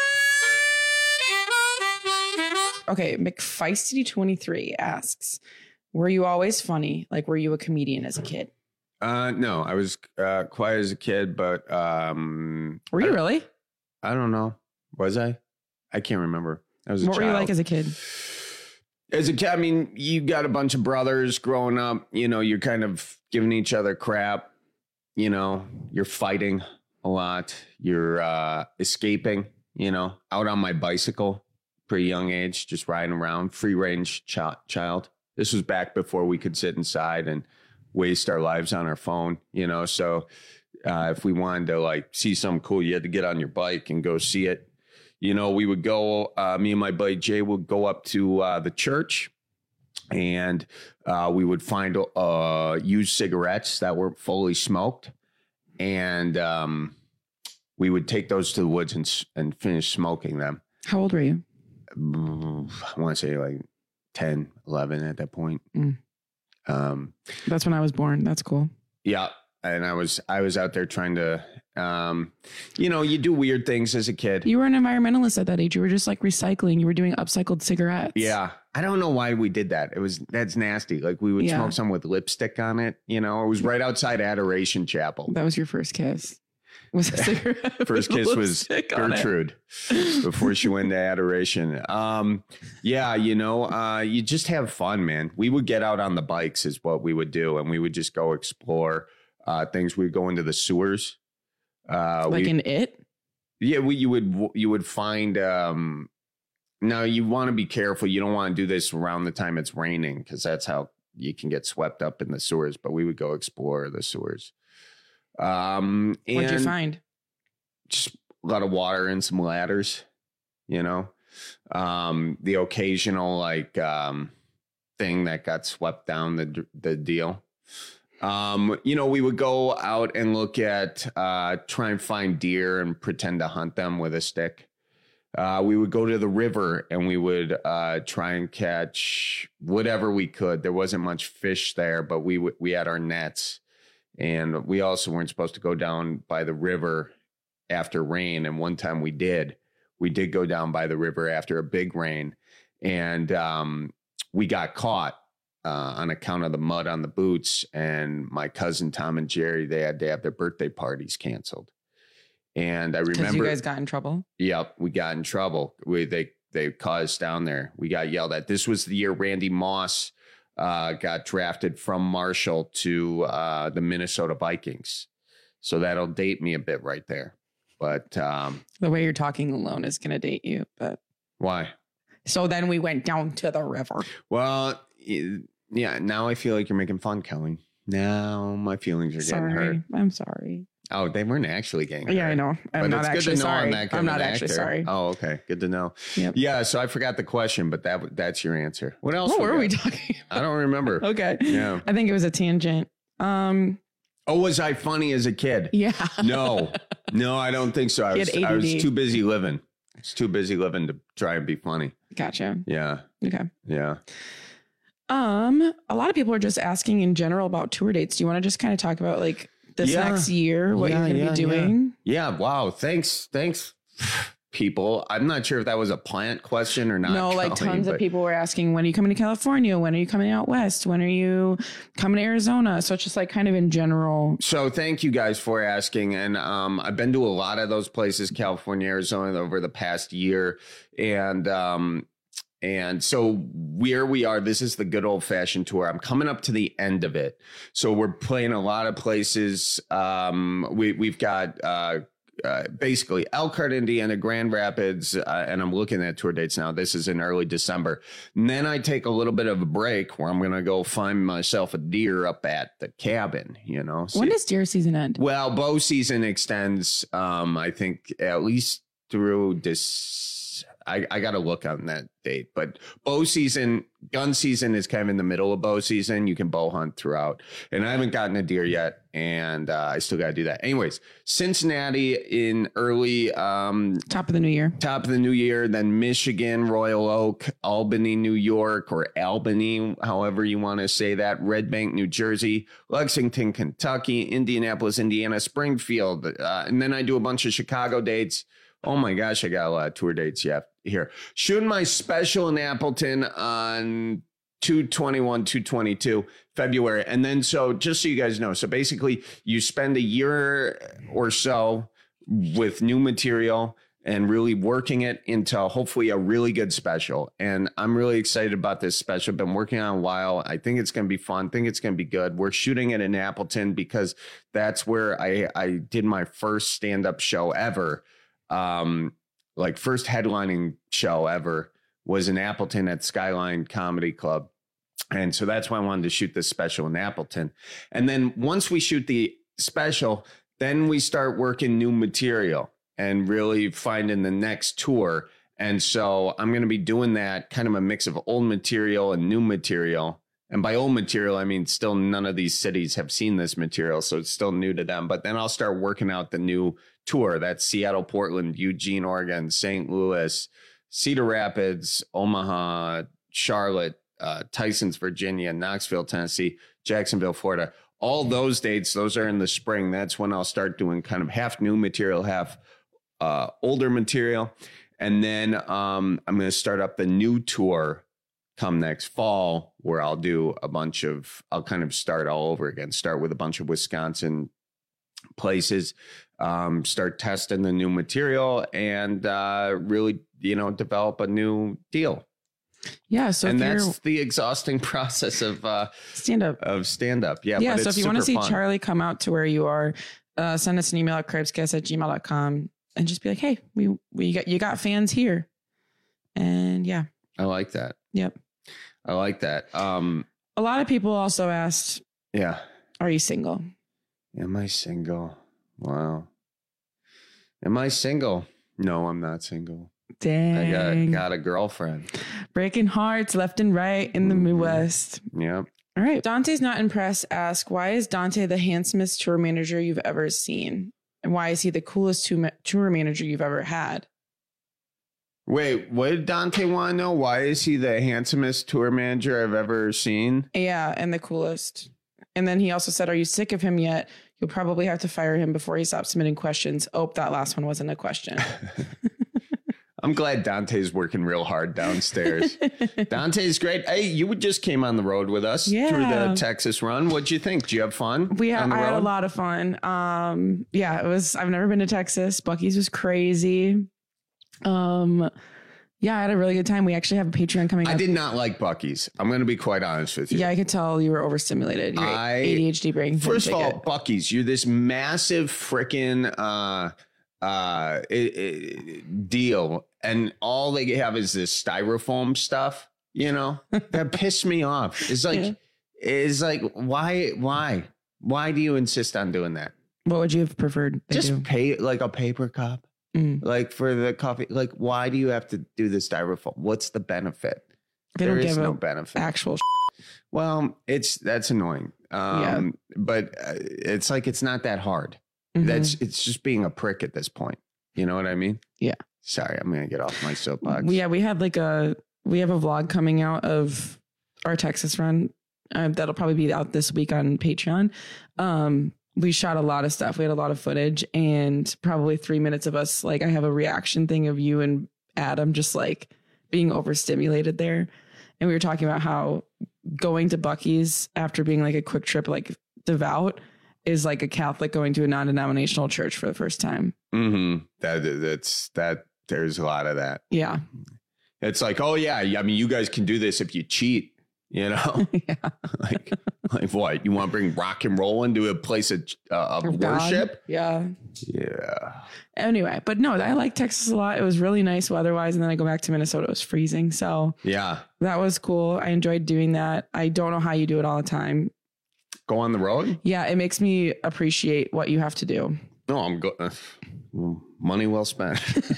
Okay, McFeisty twenty-three asks, were you always funny? Like, were you a comedian as a kid? Uh, no, I was uh, quiet as a kid, but... Um, were you I, really? I don't know. Was I? I can't remember. I was a What child. were you like as a kid? As a kid, I mean, you got a bunch of brothers growing up. You know, you're kind of giving each other crap. You know, you're fighting a lot. You're uh, escaping, you know, out on my bicycle, pretty young age, just riding around, free range ch- child. This was back before we could sit inside and waste our lives on our phone, you know. So uh, if we wanted to like see something cool, you had to get on your bike and go see it. You know, we would go, uh, me and my buddy Jay would go up to uh, the church and uh, we would find uh, used cigarettes that were fully smoked. And um, we would take those to the woods and, and finish smoking them. How old were you? I want to say like ten, eleven at that point. Mm. Um, That's when I was born. That's cool. Yeah. And I was I was out there trying to, um, you know, you do weird things as a kid. You were an environmentalist at that age. You were just like recycling. You were doing upcycled cigarettes. Yeah. I don't know why we did that. It was that's nasty. Like we would Yeah. smoke some with lipstick on it. You know, it was right outside Adoration Chapel. That was your first kiss. Was a cigarette? First with kiss was lipstick on it. Gertrude before she went to Adoration. Um, yeah, you know, uh, you just have fun, man. We would get out on the bikes is what we would do. And we would just go explore uh, things. We'd go into the sewers. Uh, Like we, in It? Yeah, we, you would you would find. Um, now you want to be careful. You don't want to do this around the time it's raining because that's how you can get swept up in the sewers. But we would go explore the sewers. Um, and What'd you find? Just a lot of water and some ladders. You know, um, the occasional like um, thing that got swept down the the deal. Um, you know, we would go out and look at, uh, try and find deer and pretend to hunt them with a stick. Uh, we would go to the river and we would, uh, try and catch whatever we could. There wasn't much fish there, but we, w- we had our nets and we also weren't supposed to go down by the river after rain. And one time we did, we did go down by the river after a big rain and, um, we got caught. Uh, on account of the mud on the boots, and my cousin Tom and Jerry, they had to have their birthday parties canceled. And I remember, Because you guys got in trouble? Yep, we got in trouble. We they they caught us down there. We got yelled at. This was the year Randy Moss uh, got drafted from Marshall to uh, the Minnesota Vikings. So that'll date me a bit right there. But um, The way you're talking alone is going to date you. But why? So then we went down to the river. Well. It, Yeah, now I feel like you're making fun, Kelly. Now my feelings are Sorry. getting hurt. I'm sorry. Oh, they weren't actually getting hurt. Yeah, I know. I'm but not it's actually good to know sorry. I'm that good I'm of not an actually actor. sorry. Oh, okay. Good to know. Yep. Yeah, so I forgot the question, but that that's your answer. What else? What were got? we talking I don't remember. Okay. Yeah. I think it was a tangent. Um. Oh, was I funny as a kid? Yeah. No. No, I don't think so. I He was, had I was A D D. too busy living. I was too busy living to try and be funny. Gotcha. Yeah. Okay. Yeah. Um, a lot of people are just asking in general about tour dates. Do you want to just kind of talk about like this Yeah. next year, what Yeah, you're going to yeah, be doing? Yeah. yeah. Wow. Thanks. Thanks, people. I'm not sure if that was a plant question or not. No, like Kelly, tons but- of people were asking, when are you coming to California? When are you coming out west? When are you coming to Arizona? So it's just like kind of in general. So thank you guys for asking. And um, I've been to a lot of those places, California, Arizona, over the past year. And, um, and so where we are, this is the good old fashioned tour. I'm coming up to the end of it. So we're playing a lot of places. Um, we, we've got uh, uh, basically Elkhart, Indiana, Grand Rapids, uh, and I'm looking at tour dates now. This is in early December. And then I take a little bit of a break where I'm going to go find myself a deer up at the cabin, you know. When does deer season end? Well, bow season extends, um, I think, at least through this. I, I got to look on that date, but bow season, gun season is kind of in the middle of bow season. You can bow hunt throughout, and I haven't gotten a deer yet, and uh, I still got to do that. Anyways, Cincinnati in early um, top of the new year, top of the new year, then Michigan, Royal Oak, Albany, New York, or Albany, however you want to say that, Red Bank, New Jersey, Lexington, Kentucky, Indianapolis, Indiana, Springfield, uh, and then I do a bunch of Chicago dates. Oh my gosh, I got a lot of tour dates yet here. Shooting my special in Appleton on two twenty-one, two twenty-two February. And then, so just so you guys know, so basically you spend a year or so with new material and really working it into hopefully a really good special. And I'm really excited about this special. Been working on it a while. I think it's going to be fun. I think it's going to be good. We're shooting it in Appleton because that's where I, I did my first stand-up show ever. Um, like first headlining show ever was in Appleton at Skyline Comedy Club. And so that's why I wanted to shoot this special in Appleton. And then once we shoot the special, then we start working new material and really finding the next tour. And so I'm going to be doing that kind of a mix of old material and new material. And by old material, I mean, still none of these cities have seen this material, so it's still new to them. But then I'll start working out the new tour. That's Seattle, Portland, Eugene, Oregon, Saint Louis, Cedar Rapids, Omaha, Charlotte, uh, Tysons, Virginia, Knoxville, Tennessee, Jacksonville, Florida. All those dates, those are in the spring. That's when I'll start doing kind of half new material, half uh, older material. And then um, I'm going to start up the new tour come next fall, where I'll do a bunch of, I'll kind of start all over again, start with a bunch of Wisconsin places, um, start testing the new material and uh, really, you know, develop a new deal. Yeah. So and if that's you're, the exhausting process of uh, stand up of stand up. Yeah. Yeah. But so it's if you want to see super fun. Charlie come out to where you are, uh, send us an email at cribscast at gmail dot com and just be like, hey, we, we got, you got fans here. And yeah. I like that. Yep. I like that. Um, a lot of people also asked, yeah, are you single? Am I single? Wow. Am I single? No, I'm not single. Dang. I got, got a girlfriend. Breaking hearts left and right in the Midwest. Yep. All right. Dante's Not Impressed asks, why is Dante the handsomest tour manager you've ever seen? And why is he the coolest tour manager you've ever had? Wait, what did Dante want to know? Why is he the handsomest tour manager I've ever seen? Yeah, and the coolest. And then he also said, are you sick of him yet? You'll probably have to fire him before he stops submitting questions. Oh, that last one wasn't a question. I'm glad Dante's working real hard downstairs. Dante's great. Hey, you just came on the road with us yeah. through the Texas run. What'd you think? Did you have fun? We had, on the I road? had a lot of fun. Um, yeah, it was, I've never been to Texas. Buc-ee's was crazy. Um, yeah, I had a really good time. We actually have a Patreon coming up. I did not like Buc-ee's. I'm going to be quite honest with you. Yeah, I could tell you were overstimulated. Your I, A D H D brain. First of all, it. Buc-ee's, you're this massive freaking uh, uh, it, it, deal. And all they have is this styrofoam stuff, you know, that pissed me off. It's like, yeah. it's like, why, why, why do you insist on doing that? What would you have preferred? Just do? pay like a paper cup. Mm. Like for the coffee, like why do you have to do the styrofoam? What's the benefit? They there don't is give no a benefit. Actual. Well, it's that's annoying. Um, yeah. But uh, it's like it's not that hard. Mm-hmm. That's it's just being a prick at this point. You know what I mean? Yeah. Sorry, I'm gonna get off my soapbox. Yeah, we had like a we have a vlog coming out of our Texas run. Uh, that'll probably be out this week on Patreon. Um, we shot a lot of stuff. We had a lot of footage and probably three minutes of us. Like I have a reaction thing of you and Adam just like being overstimulated there. And we were talking about how going to Buc-ee's after being like a quick trip, like devout, is like a Catholic going to a non-denominational church for the first time. Mm-hmm. That that's that. There's a lot of that. Yeah. It's like, oh yeah, I mean, you guys can do this if you cheat. You know, yeah. like, like what? You want to bring rock and roll into a place of, uh, of worship? Yeah. Yeah. Anyway, but no, I like Texas a lot. It was really nice weather-wise, and then I go back to Minnesota. It was freezing, so yeah, that was cool. I enjoyed doing that. I don't know how you do it all the time. Go on the road? Yeah, it makes me appreciate what you have to do. No, I'm good. Uh, money well spent.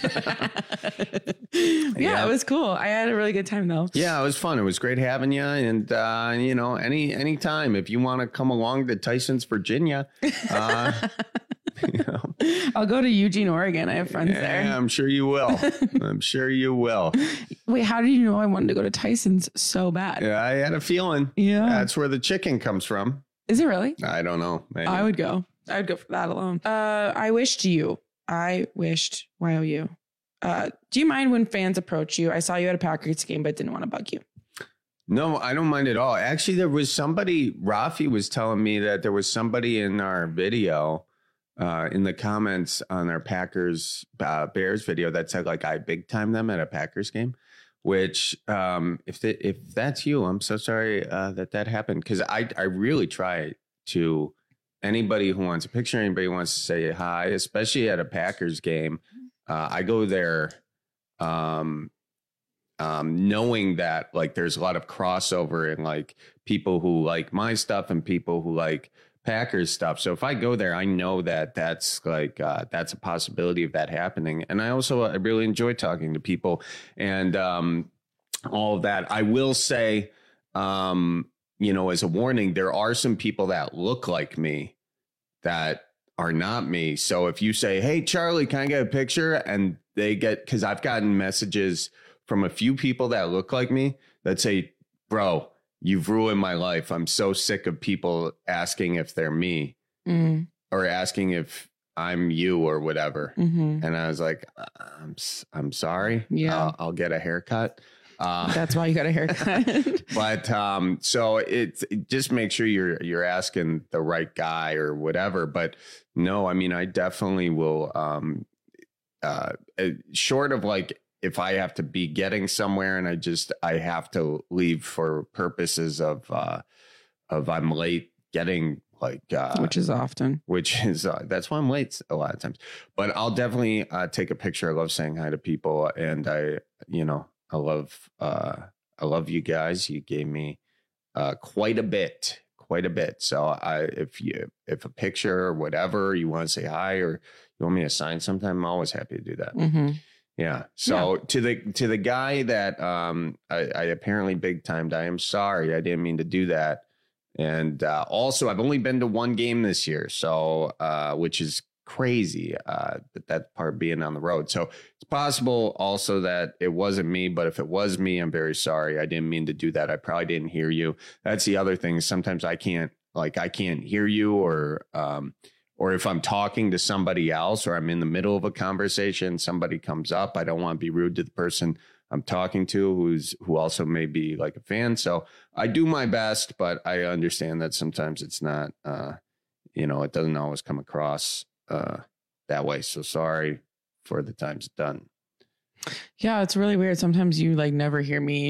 yeah, yeah, it was cool. I had a really good time though. Yeah, it was fun. It was great having you. And, uh, you know, any any time if you want to come along to Tyson's, Virginia, uh, you know. I'll go to Eugene, Oregon. I have friends yeah, there. I'm sure you will. I'm sure you will. Wait, how did you know I wanted to go to Tyson's so bad? Yeah, I had a feeling. Yeah. That's where the chicken comes from. Is it really? I don't know. Maybe. I would go. I would go for that alone. Uh, I wished you. I wished Y O U. Uh, do you mind when fans approach you? I saw you at a Packers game, but didn't want to bug you. No, I don't mind at all. Actually, there was somebody, Rafi was telling me that there was somebody in our video, uh, in the comments on our Packers uh, Bears video that said like I big time them at a Packers game. Which, um, if the, if that's you, I'm so sorry uh, that that happened, because I I really try to. Anybody who wants a picture, anybody who wants to say hi, especially at a Packers game, uh, I go there um, um, knowing that like there's a lot of crossover and like people who like my stuff and people who like Packers stuff. So if I go there, I know that that's like uh, that's a possibility of that happening. And I also I really enjoy talking to people and um, all of that. I will say, um, you know, as a warning, there are some people that look like me that are not me. So if you say, hey, Charlie, can I get a picture? And they get, because I've gotten messages from a few people that look like me that say, bro, you've ruined my life. I'm so sick of people asking if they're me mm. or asking if I'm you or whatever. Mm-hmm. And I was like, I'm, I'm sorry. Yeah. I'll, I'll get a haircut. Uh, That's why you got a haircut. but um, so it, it just make sure you're you're asking the right guy or whatever. But no, I mean, I definitely will. Um, uh, short of like if I have to be getting somewhere and I just I have to leave for purposes of uh, of I'm late getting like uh, which is often which is uh, that's why I'm late a lot of times. But I'll definitely uh, take a picture. I love saying hi to people, and I you know. I love, uh, I love you guys. You gave me uh, quite a bit, quite a bit. So I, if you, if a picture or whatever you want to say hi or you want me to sign sometime, I'm always happy to do that. Mm-hmm. Yeah. So Yeah. to the to the guy that um, I, I apparently big timed, I am sorry. I didn't mean to do that. And uh, also, I've only been to one game this year, so uh, which is crazy. Uh, that that part being on the road. So it's possible also that it wasn't me, but if it was me, I'm very sorry. I didn't mean to do that. I probably didn't hear you. That's the other thing. Sometimes I can't like I can't hear you, or um, or if I'm talking to somebody else, or I'm in the middle of a conversation, somebody comes up. I don't want to be rude to the person I'm talking to, who's who also may be like a fan. So I do my best, but I understand that sometimes it's not, uh, you know, it doesn't always come across uh, that way. So sorry for the times done. Yeah, it's really weird. Sometimes you like never hear me.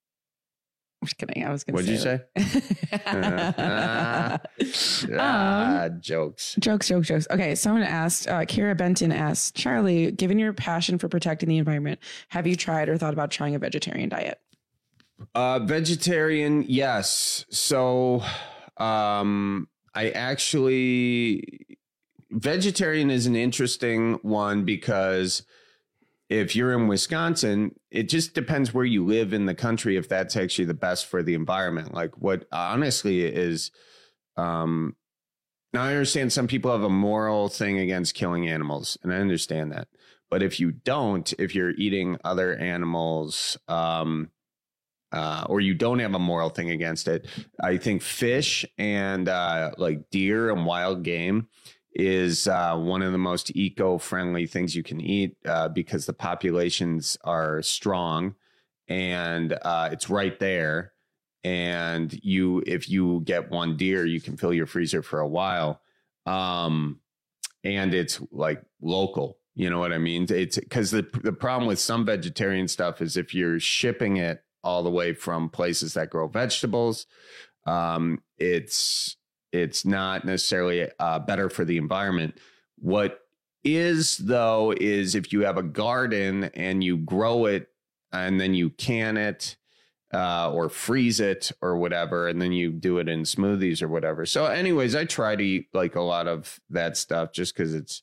I'm just kidding. I was going to say. What'd you say? uh, uh, ah, jokes. Jokes, jokes, jokes. Okay, someone asked, uh, Kira Benton asked, Charlie, given your passion for protecting the environment, have you tried or thought about trying a vegetarian diet? Uh, vegetarian, yes. So um, I actually, vegetarian is an interesting one because if you're in Wisconsin, it just depends where you live in the country, if that's actually the best for the environment. Like what honestly is, um, now I understand some people have a moral thing against killing animals, and I understand that. But if you don't, if you're eating other animals, um, uh, or you don't have a moral thing against it, I think fish and uh, like deer and wild game is uh, one of the most eco-friendly things you can eat uh, because the populations are strong and uh, it's right there. And you, if you get one deer, you can fill your freezer for a while. Um, and it's like local. You know what I mean? It's because the the problem with some vegetarian stuff is if you're shipping it all the way from places that grow vegetables, um, it's it's not necessarily uh, better for the environment. What is, though, is if you have a garden and you grow it and then you can it uh, or freeze it or whatever, and then you do it in smoothies or whatever. So anyways, I try to eat like a lot of that stuff just because it's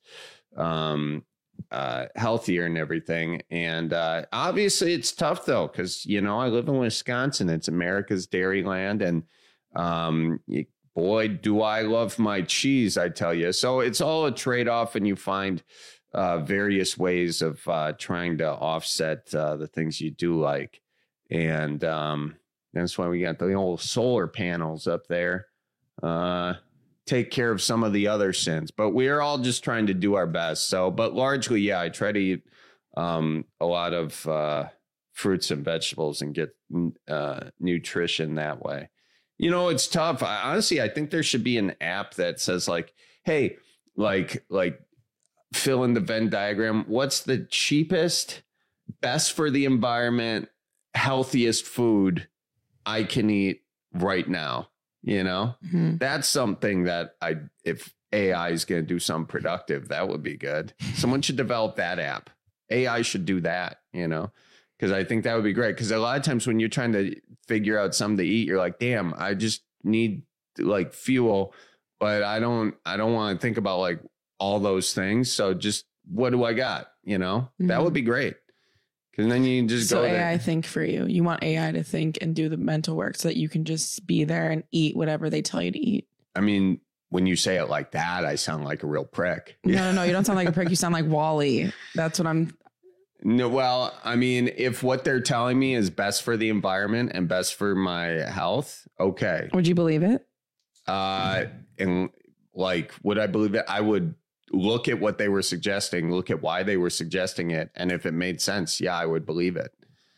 um, uh, healthier and everything. And uh, obviously it's tough, though, because, you know, I live in Wisconsin. It's America's dairy land. And um, you, boy, do I love my cheese, I tell you. So it's all a trade off, and you find uh, various ways of uh, trying to offset uh, the things you do like. And um, that's why we got the old solar panels up there. Uh, take care of some of the other sins, but we're all just trying to do our best. So, but largely, yeah, I try to eat um, a lot of uh, fruits and vegetables and get uh, nutrition that way. You know, it's tough. I, honestly, I think there should be an app that says like, hey, like, like fill in the Venn diagram. What's the cheapest, best for the environment, healthiest food I can eat right now? You know, mm-hmm. That's something that I, if A I is going to do something productive, that would be good. Someone should develop that app. A I should do that, you know, because I think that would be great. Because a lot of times when you're trying to figure out something to eat, you're like, damn, I just need like fuel, but I don't, I don't want to think about like all those things. So just what do I got? You know, mm-hmm. That would be great. Because then you just so go A I there. think for you. You want A I to think and do the mental work so that you can just be there and eat whatever they tell you to eat. I mean, when you say it like that, I sound like a real prick. No, no, no. You don't sound like a prick. You sound like Wall-E. That's what I'm. No, well, I mean, if what they're telling me is best for the environment and best for my health, okay. Would you believe it? Uh, and like, would I believe it? I would look at what they were suggesting, look at why they were suggesting it. And if it made sense, yeah, I would believe it.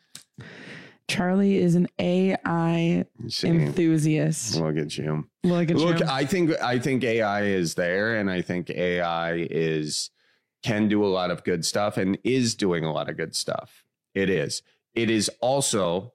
Charlie is an A I enthusiast. Look at you. Look at Look, you. I think, I think A I is there, and I think A I is, can do a lot of good stuff and is doing a lot of good stuff. It is. It is also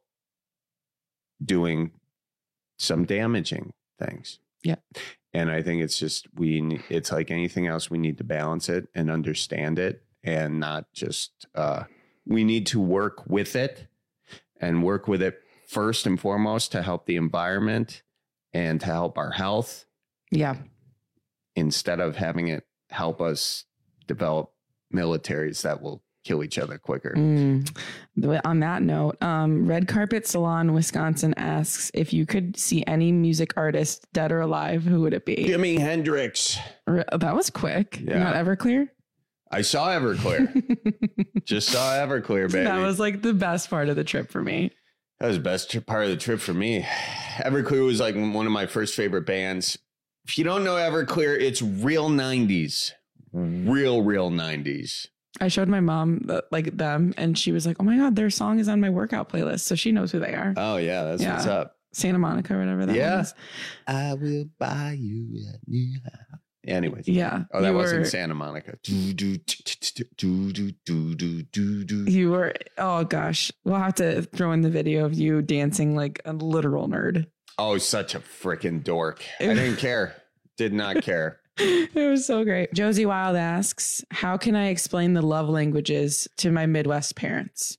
doing some damaging things. Yeah. And I think it's just, we, it's like anything else. We need to balance it and understand it, and not just, uh, we need to work with it and work with it first and foremost to help the environment and to help our health. Yeah. Instead of having it help us develop militaries that will kill each other quicker. Mm. On that note, um, Red Carpet Salon, Wisconsin asks if you could see any music artist, dead or alive, who would it be? Jimi Hendrix. That was quick. Yeah. Not Everclear? I saw Everclear. Just saw Everclear, baby. That was like the best part of the trip for me. That was the best tri- part of the trip for me. Everclear was like one of my first favorite bands. If you don't know Everclear, it's real nineties. Real, real nineties. I showed my mom the, like them, and she was like, oh my God, their song is on my workout playlist. So she knows who they are. Oh, yeah. That's Yeah. what's up. Santa Monica or whatever that Yeah. was. I will buy you a new house. Anyways. Yeah. Oh, that You wasn't were- Santa Monica. Do, do, do, do, do, do, do, do, do. You were, oh gosh, we'll have to throw in the video of you dancing like a literal nerd. Oh, such a freaking dork. I didn't care. Did not care. It was so great. Josie Wild asks, how can I explain the love languages to my Midwest parents?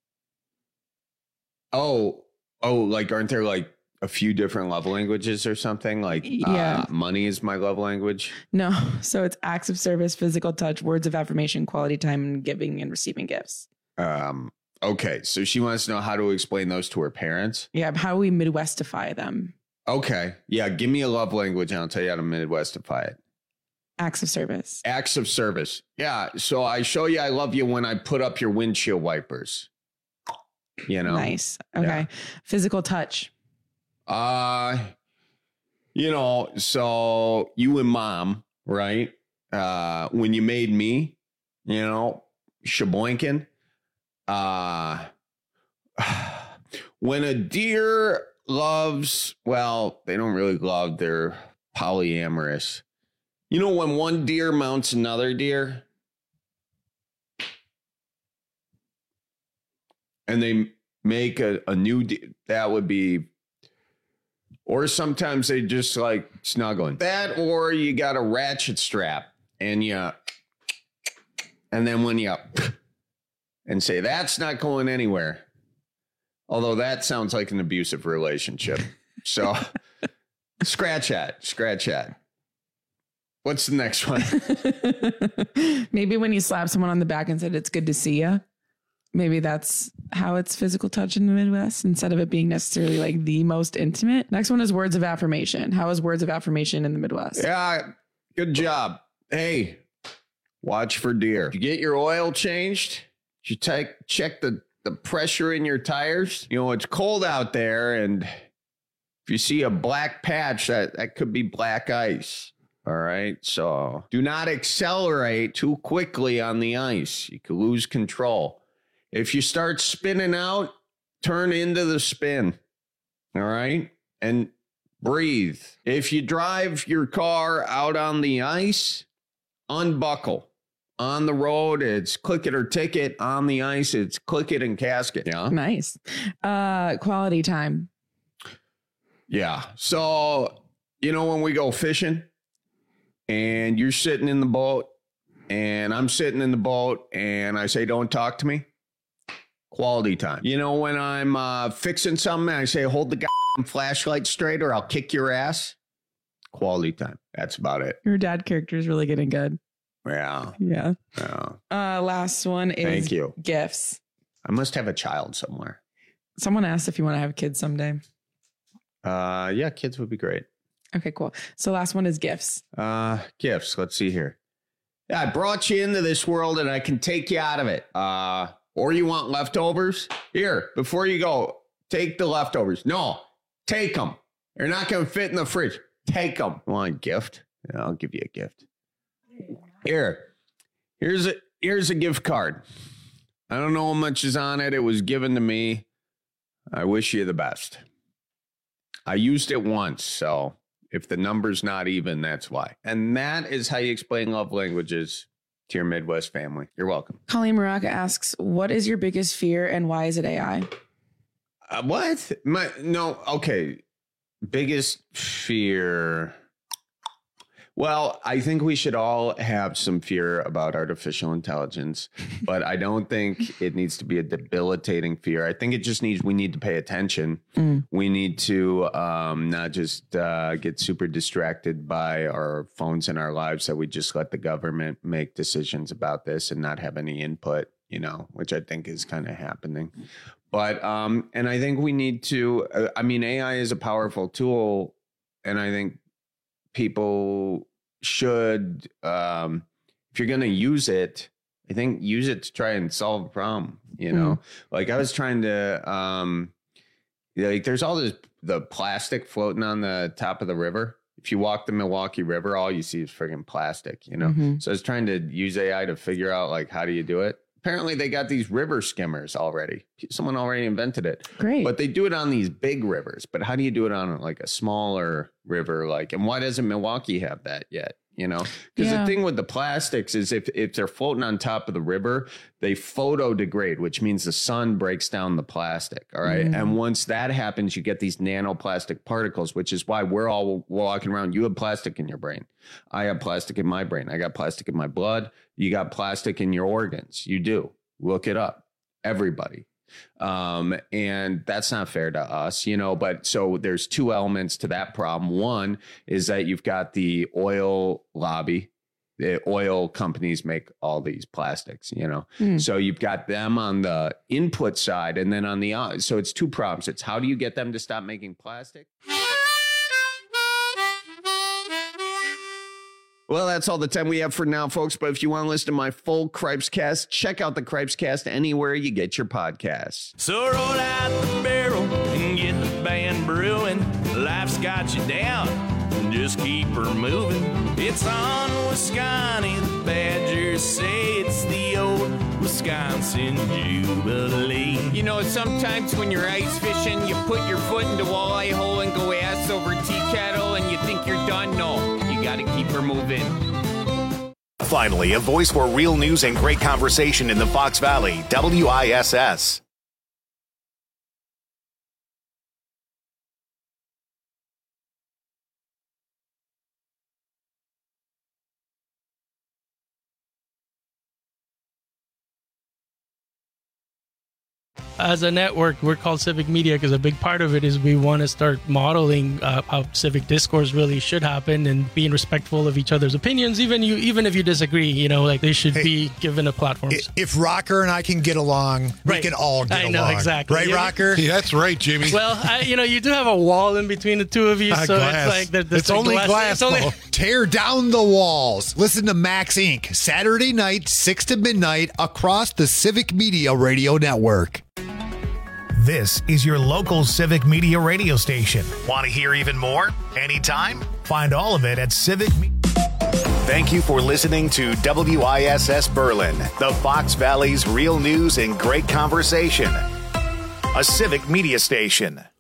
Oh, oh, like, aren't there like a few different love languages or something? Like, Yeah. uh, money is my love language. No. So it's acts of service, physical touch, words of affirmation, quality time, and giving and receiving gifts. Um, okay. So she wants to know how to explain those to her parents. Yeah. How do we Midwestify them? Okay. Yeah. Give me a love language and I'll tell you how to Midwestify it. Acts of service. Acts of service. Yeah. So I show you I love you when I put up your windshield wipers. You know? Nice. Okay. Yeah. Physical touch. Uh, you know, so you and mom, right? Uh, when you made me, you know, shaboinkin. Uh, when a deer loves, well, they don't really love, they're polyamorous. You know, when one deer mounts another deer, and they make a, a new, de- that would be, or sometimes they just like snuggling. That, or you got a ratchet strap and you, and then when you, and say, that's not going anywhere. Although that sounds like an abusive relationship. So scratch that, scratch that. What's the next one? Maybe when you slap someone on the back and said, it's good to see you. Maybe that's how it's physical touch in the Midwest instead of it being necessarily like the most intimate. Next one is words of affirmation. How is words of affirmation in the Midwest? Yeah, good job. Hey, watch for deer. Did you get your oil changed? Did you take, check the, the pressure in your tires? You know, it's cold out there, and if you see a black patch, that, that could be black ice. All right. So do not accelerate too quickly on the ice. You could lose control. If you start spinning out, turn into the spin. All right. And breathe. If you drive your car out on the ice, unbuckle. On the road, it's click it or ticket. On the ice, it's click it and casket. Yeah. Nice. Uh, quality time. Yeah. So, you know, when we go fishing, and you're sitting in the boat, and I'm sitting in the boat, and I say, don't talk to me. Quality time. You know, when I'm uh, fixing something, I say, hold the goddamn flashlight straight or I'll kick your ass. Quality time. That's about it. Your dad character is really getting good. Yeah. Yeah. Yeah. Uh, last one is Thank you. Gifts. I must have a child somewhere. Someone asked if you want to have kids someday. Uh, yeah, kids would be great. Okay, cool. So last one is gifts. Uh, gifts. Let's see here. Yeah, I brought you into this world and I can take you out of it. Uh, or you want leftovers? Here, before you go, take the leftovers. No, take them. They're not going to fit in the fridge. Take them. You want a gift? Yeah, I'll give you a gift. Here, here's a, here's a gift card. I don't know how much is on it. It was given to me. I wish you the best. I used it once, so if the number's not even, that's why. And that is how you explain love languages to your Midwest family. You're welcome. Colleen Maraca asks, what is your biggest fear and why is it A I? Uh, what? My, no, okay. Biggest fear. Well, I think we should all have some fear about artificial intelligence, but I don't think it needs to be a debilitating fear. I think it just needs, we need to pay attention. Mm. We need to um, not just uh, get super distracted by our phones in our lives, that we just let the government make decisions about this and not have any input, you know, which I think is kind of happening. But, um, and I think we need to, uh, I mean, A I is a powerful tool, and I think people should, um, if you're going to use it, I think use it to try and solve a problem, you know, mm. like I was trying to, um, like there's all this, the plastic floating on the top of the river. If you walk the Milwaukee River, all you see is friggin' plastic, you know? Mm-hmm. So I was trying to use A I to figure out like, how do you do it? Apparently they got these river skimmers already. Someone already invented it. Great. But they do it on these big rivers. But how do you do it on like a smaller river? Like, and why doesn't Milwaukee have that yet? You know, because yeah. the thing with the plastics is if, if they're floating on top of the river, they photo degrade, which means the sun breaks down the plastic. All right. Mm. And once that happens, you get these nanoplastic particles, which is why we're all walking around. You have plastic in your brain. I have plastic in my brain. I got plastic in my blood. You got plastic in your organs. You do. Look it up. Everybody. Um, and that's not fair to us, you know, but so there's two elements to that problem. One is that you've got the oil lobby. The oil companies make all these plastics, you know, mm. so you've got them on the input side, and then on the, uh, so it's two problems. It's how do you get them to stop making plastic? Well, that's all the time we have for now, folks. But if you want to listen to my full Cripescast, check out the Cripescast anywhere you get your podcasts. So roll out the barrel and get the band brewing. Life's got you down, just keep her moving. It's on Wisconsin, the Badgers say it's the old Wisconsin Jubilee. You know, sometimes when you're ice fishing, you put your foot in the walleye hole and go ass over tea kettle and you think you're done. No. Gotta keep her moving. Finally, a voice for real news and great conversation in the Fox Valley. W I S S. as a network, we're called Civic Media because a big part of it is we want to start modeling uh, how civic discourse really should happen and being respectful of each other's opinions, even you, even if you disagree. You know, like they should hey, be given a platform. If Rocker and I can get along, we right. can all get I along. know, exactly. Right, yeah. Rocker? Yeah, that's right, Jimmy. Well, I, you know, you do have a wall in between the two of you, uh, so glass. it's like there, there's it's like only glass. glass. It's only- Tear down the walls. Listen to Max Incorporated. Saturday night, six to midnight, across the Civic Media Radio Network. This is your local Civic Media radio station. Want to hear even more? Anytime? Find all of it at Civic Media. Thank you for listening to W I S S Berlin, the Fox Valley's real news and great conversation. A Civic Media station.